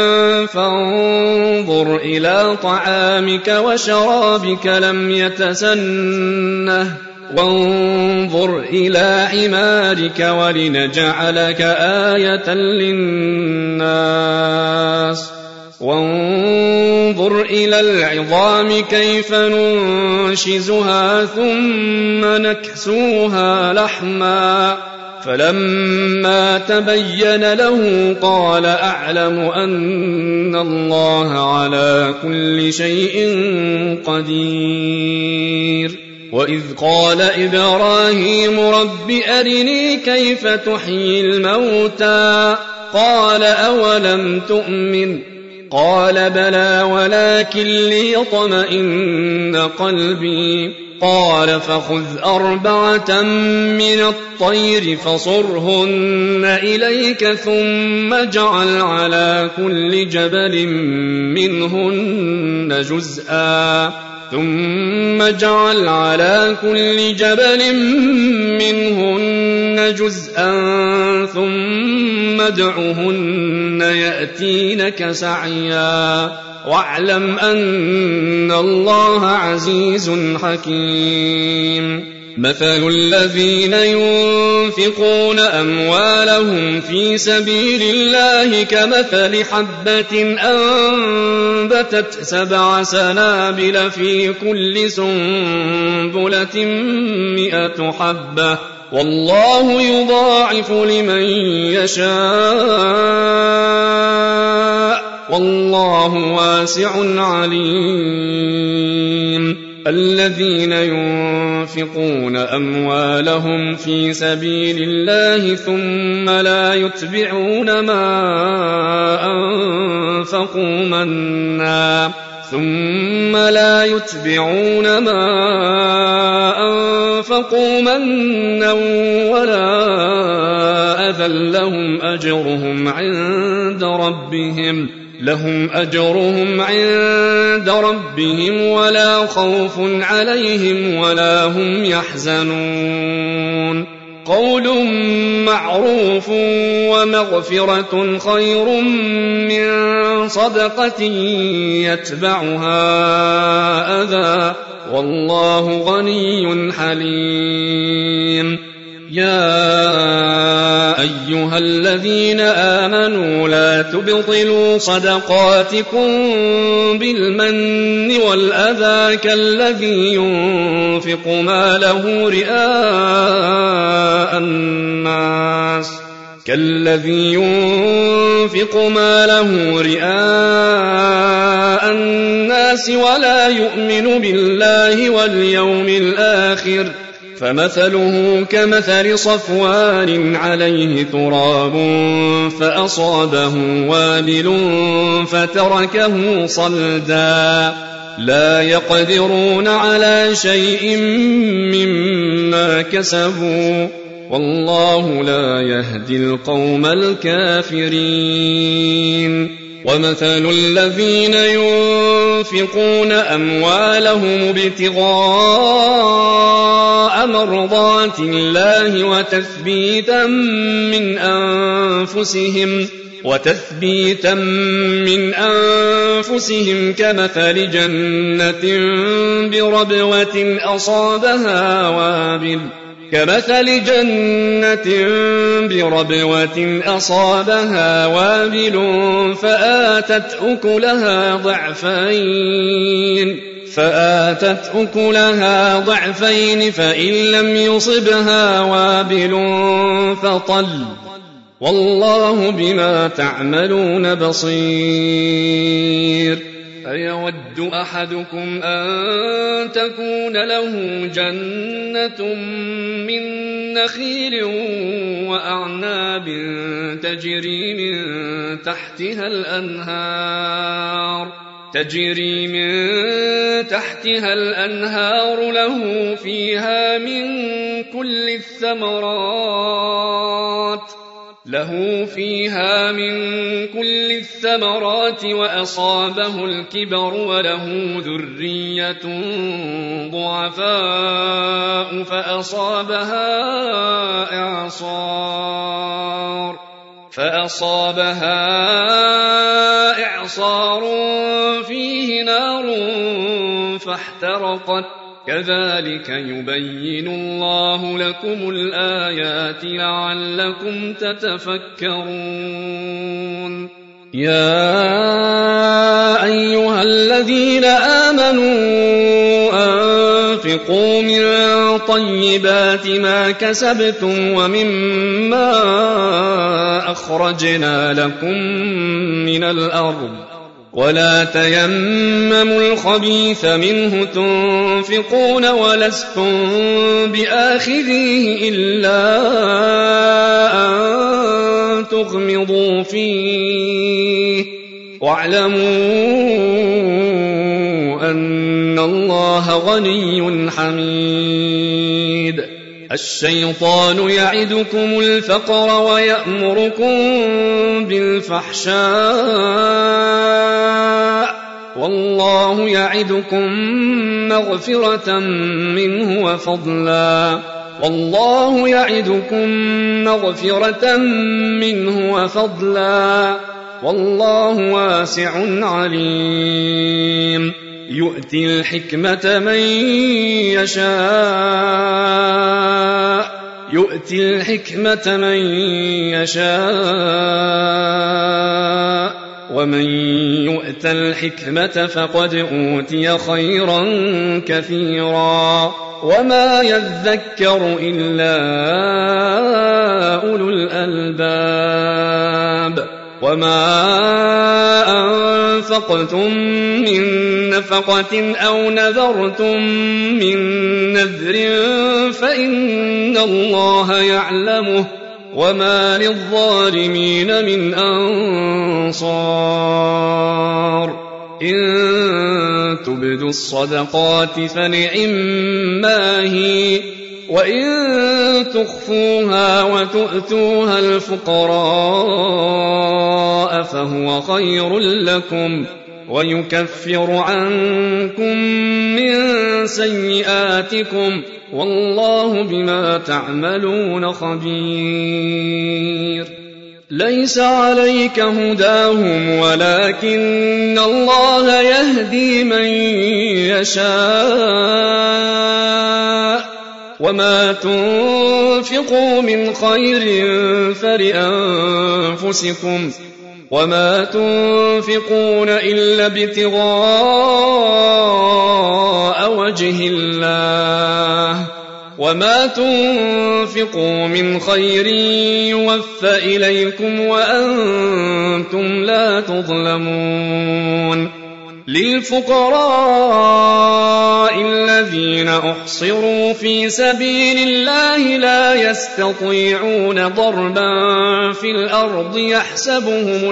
فانظر إلى طعامك وشرابك لم يتسنه وانظر إلى حمارك ولنجعلك آية للناس وانظر إلى العظام كيف ننشزها ثم نكسوها لحما فلما تبين له قال أعلم أن الله على كل شيء قدير. وإذ قال إبراهيم رب أرني كيف تحيي الموتى قال أولم تؤمن قال بلى ولكن ليطمئن قلبي قال فخذ 4 من الطير فصرهن إليك ثم اجعل على كل جبل منهن جزءا ثم اجعل على كل جبل منهن جزءا ثم ادعهن يأتينك سعيا واعلم أن الله عزيز حكيم. مثل الذين ينفقون أموالهم في سبيل الله كمثل حبة أنبتت 7 سنابل في كل سنبلة 100 حبة والله يضاعف لمن يشاء والله واسع عليم. الذين ينفقون أموالهم في سبيل الله ثم لا يتبعون ما أنفقوا منا ولا أذى لهم أجرهم عند ربهم ولا خوف عليهم ولا هم يحزنون. قول معروف ومغفرة خير من صدقة يتبعها أذى والله غني حليم. يا أيها الذين آمنوا لا تبطلوا صدقاتكم بالمن والأذى كالذي ينفق ماله رئاء الناس ولا يؤمن بالله واليوم الآخر فمثله كمثل صفوان عليه تراب فأصابه وابل فتركه صلدا لا يقدرون على شيء مما كسبوا والله لا يهدي القوم الكافرين. ومثل الذين ينفقون أموالهم ابتغاء مرضات الله وتثبيتا من أنفسهم كمثل جنة بربوة أصابها وابل فآتت أكلها ضعفين فإن لم يصبها وابل فطل والله بما تعملون بصير. أيود أحدكم أن تكون له جنة من نخيل وأعناب تجري من تحتها الأنهار له فيها من كل الثمرات وأصابه الكبر وله ذرية ضعفاء فأصابها إعصار فيه نار فاحترقت كذلك يبين الله لكم الآيات لعلكم تتفكرون. يا أيها الذين آمنوا أنفقوا من طيبات ما كسبتم ومما أخرجنا لكم من الأرض ولا تيمموا الخبيث منه تنفقون ولستم بآخذيه إلا أن تغمضوا فيه واعلموا أن الله غني حميد. الشيطان يعدكم الفقر ويأمركم بالفحشاء والله يعدكم مغفرة منه وفضلا والله يعدكم مغفرة منه وفضلا والله واسع عليم يؤتي الحكمة من يشاء ومن يؤت الحكمة فقد أوتي خيرا كثيرا وما يذكر إلا أولو الألباب وما أنفقتم من نفقة أو نذرتم من نذر فإن الله يعلمه وما للظالمين من أنصار إن تبدوا الصدقات فنعما هي وإن تخفوها وتؤتوها الفقراء فهو خير لكم ويكفر عنكم من سيئاتكم والله بما تعملون خبير ليس عليك هداهم ولكن الله يهدي من يشاء وما تنفقوا من خير فلأنفسكم وما تنفقون إلا ابتغاء وجه الله وما تنفقوا من خير يوفى إليكم وأنتم لا تظلمون للفقراء الذين أحصروا في سبيل الله لا يستطيعون ضربا في الأرض يحسبهم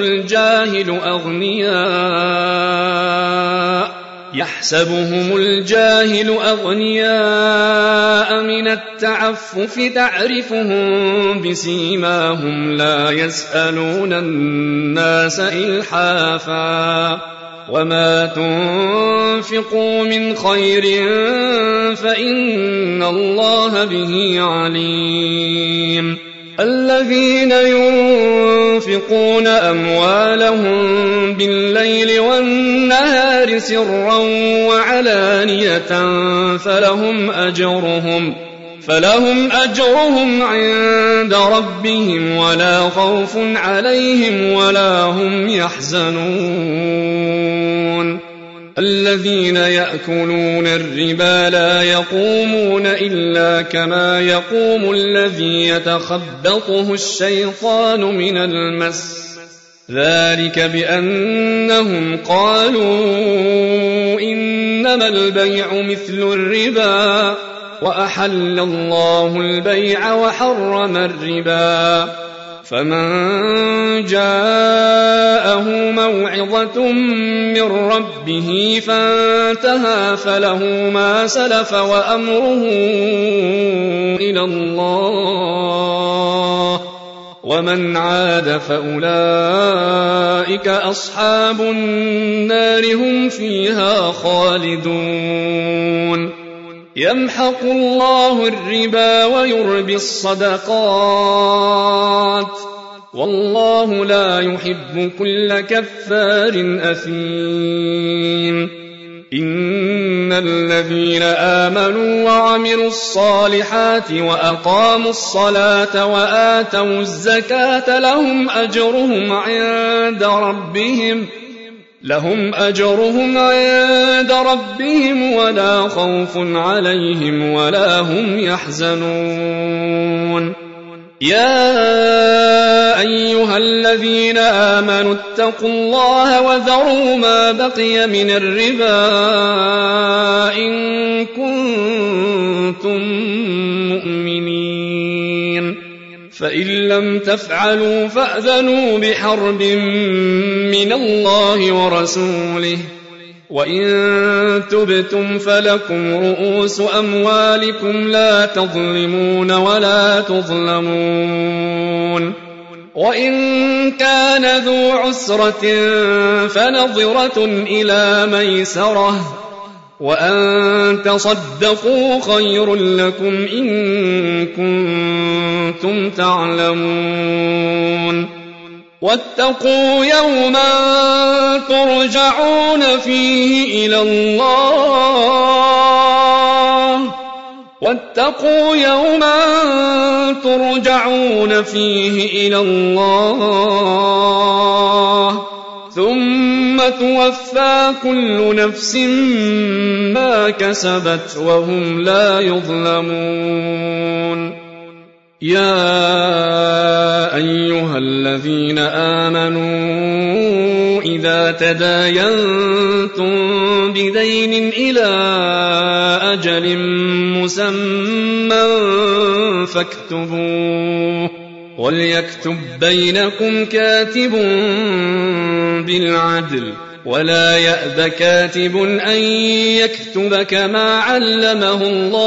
الجاهل أغنياء من التعفف تعرفهم بسيماهم لا يسألون الناس إلحافا وما تنفقوا من خير فإن الله به عليم الذين ينفقون أموالهم بالليل والنهار سرا وعلانية فلهم أجرهم عند ربهم ولا خوف عليهم ولا هم يحزنون الذين يأكلون الربا لا يقومون إلا كما يقوم الذي يتخبطه الشيطان من المس ذلك بأنهم قالوا إنما البيع مثل الربا وأحل الله البيع وحرم الربا فمن جاءه موعظة من ربه فانتهى فله ما سلف وأمره إلى الله ومن عاد فأولئك أصحاب النار هم فيها خالدون يمحق الله الربا ويربي الصدقات والله لا يحب كل كفار أثيم إن الذين آمنوا وعملوا الصالحات وأقاموا الصلاة وآتوا الزكاة لهم أجرهم عند ربهم ولا خوف عليهم ولا هم يحزنون يا أيها الذين آمنوا اتقوا الله وذروا ما بقي من الربا إن كنتم مؤمنين فإن لم تفعلوا فأذنوا بحرب من الله ورسوله وإن تبتم فلكم رؤوس أموالكم لا تظلمون ولا تظلمون وإن كان ذو عسرة فنظرة إلى ميسرة وأن تصدقوا خير لكم إن كنتم تعلمون واتقوا يوما ترجعون فيه إلى الله واتقوا يوما ترجعون فيه إلى الله ثم توفى كل نفس ما كسبت وهم لا يظلمون يا أيها الذين آمنوا إذا تداينتم بدين إلى أجل مسمى فاكتبوه وليكتب بينكم كاتب بالعدل ولا يأب كاتب أن يكتب كما علمه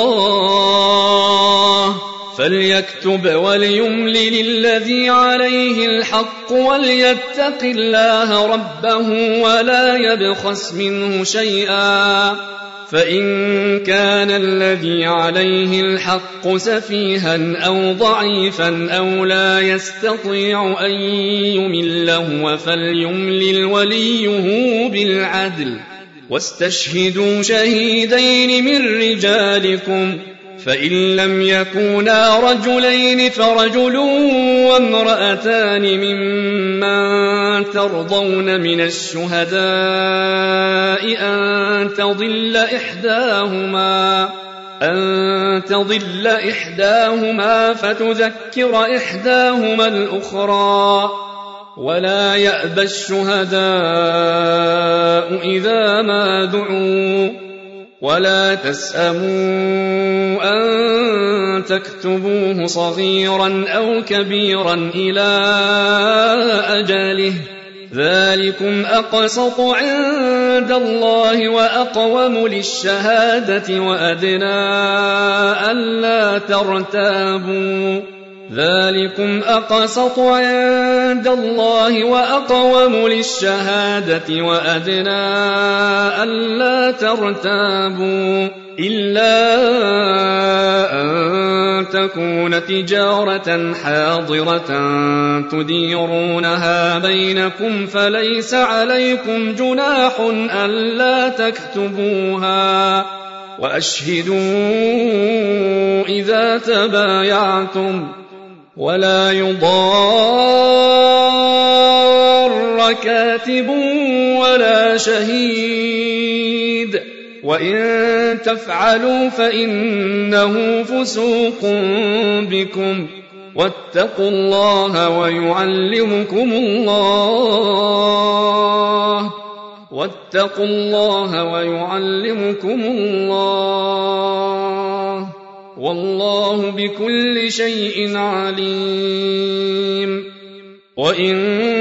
الله فليكتب وليملل الذي عليه الحق وليتق الله ربه ولا يبخس منه شيئا فإن كان الذي عليه الحق سفيها أو ضعيفا أو لا يستطيع أن يمل فليملل وليه بالعدل واستشهدوا شهيدين من رجالكم فإن لم يكونا رجلين فرجل وامرأتان ممن ترضون من الشهداء أن تضل إحداهما فتذكر إحداهما الأخرى ولا يأبى الشهداء إذا ما دعوا ولا تسأموا أن تكتبوه صغيرا أو كبيرا إلى أجله ذلكم أقسط عند الله وأقوم للشهادة وأدنى ألا ترتابوا ذلكم أقسط عند الله وأقوم للشهادة وأدنى ألا ترتابوا إلا أن تكون تجارة حاضرة تديرونها بينكم فليس عليكم جناح ألا تكتبوها وأشهدوا إذا تبايعتم ولا يضار كاتب ولا شهيد وإن تفعلوا فإنه فسوق بكم واتقوا الله ويعلمكم الله والله بكل شيء عليم وإن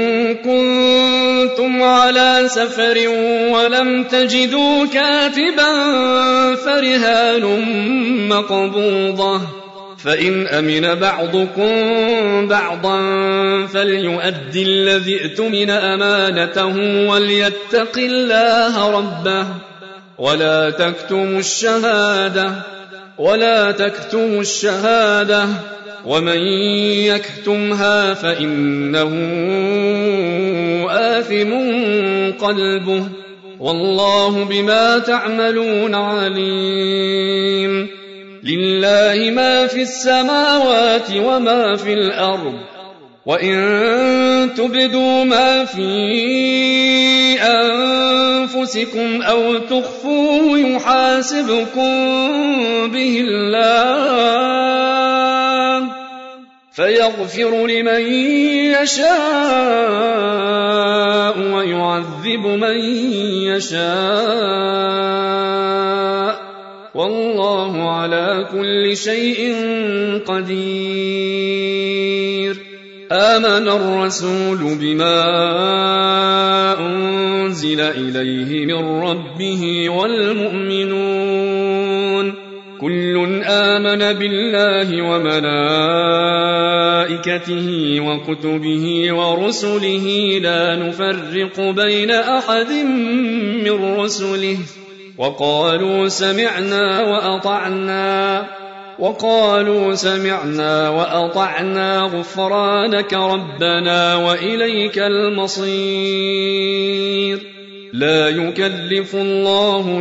كنتم على سفر ولم تجدوا كاتبا فرهان مقبوضة فإن أمن بعضكم بعضا فليؤدي الذي ائتمن أمانته وليتق الله ربه ولا تكتموا الشهادة ومن يكتمها فإنه آثم قلبه والله بما تعملون عليم لله ما في السماوات وما في الأرض وإن تبدوا ما في أنفسكم أو تخفوه يحاسبكم به الله فيغفر لمن يشاء ويعذب من يشاء والله على كل شيء قدير آمن الرسول بما أنزل إليه من ربه والمؤمنون كل آمن بالله وملائكته وكتبه ورسله لا نفرق بين أحد من رسله وقالوا سمعنا وأطعنا غفرانك ربنا وإليك المصير لا يكلف الله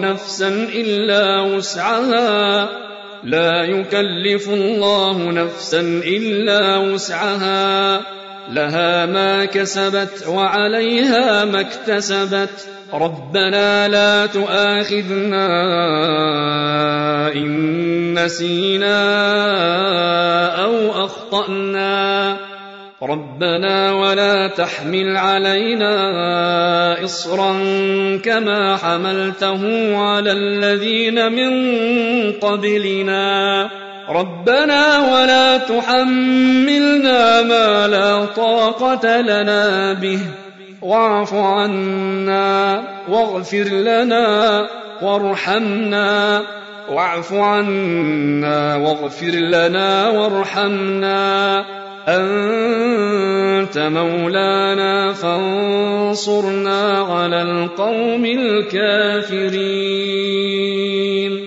نفسا إلا وسعها لها ما كسبت وعليها ما اكتسبت ربنا لا تؤاخذنا إن نسينا أو أخطأنا ربنا ولا تحمل علينا إصرا كما حملته على الذين من قبلنا ربنا ولا تحملنا ما لا طاقة لنا به واعف عنا واغفر لنا وارحمنا أنت مولانا فانصرنا على القوم الكافرين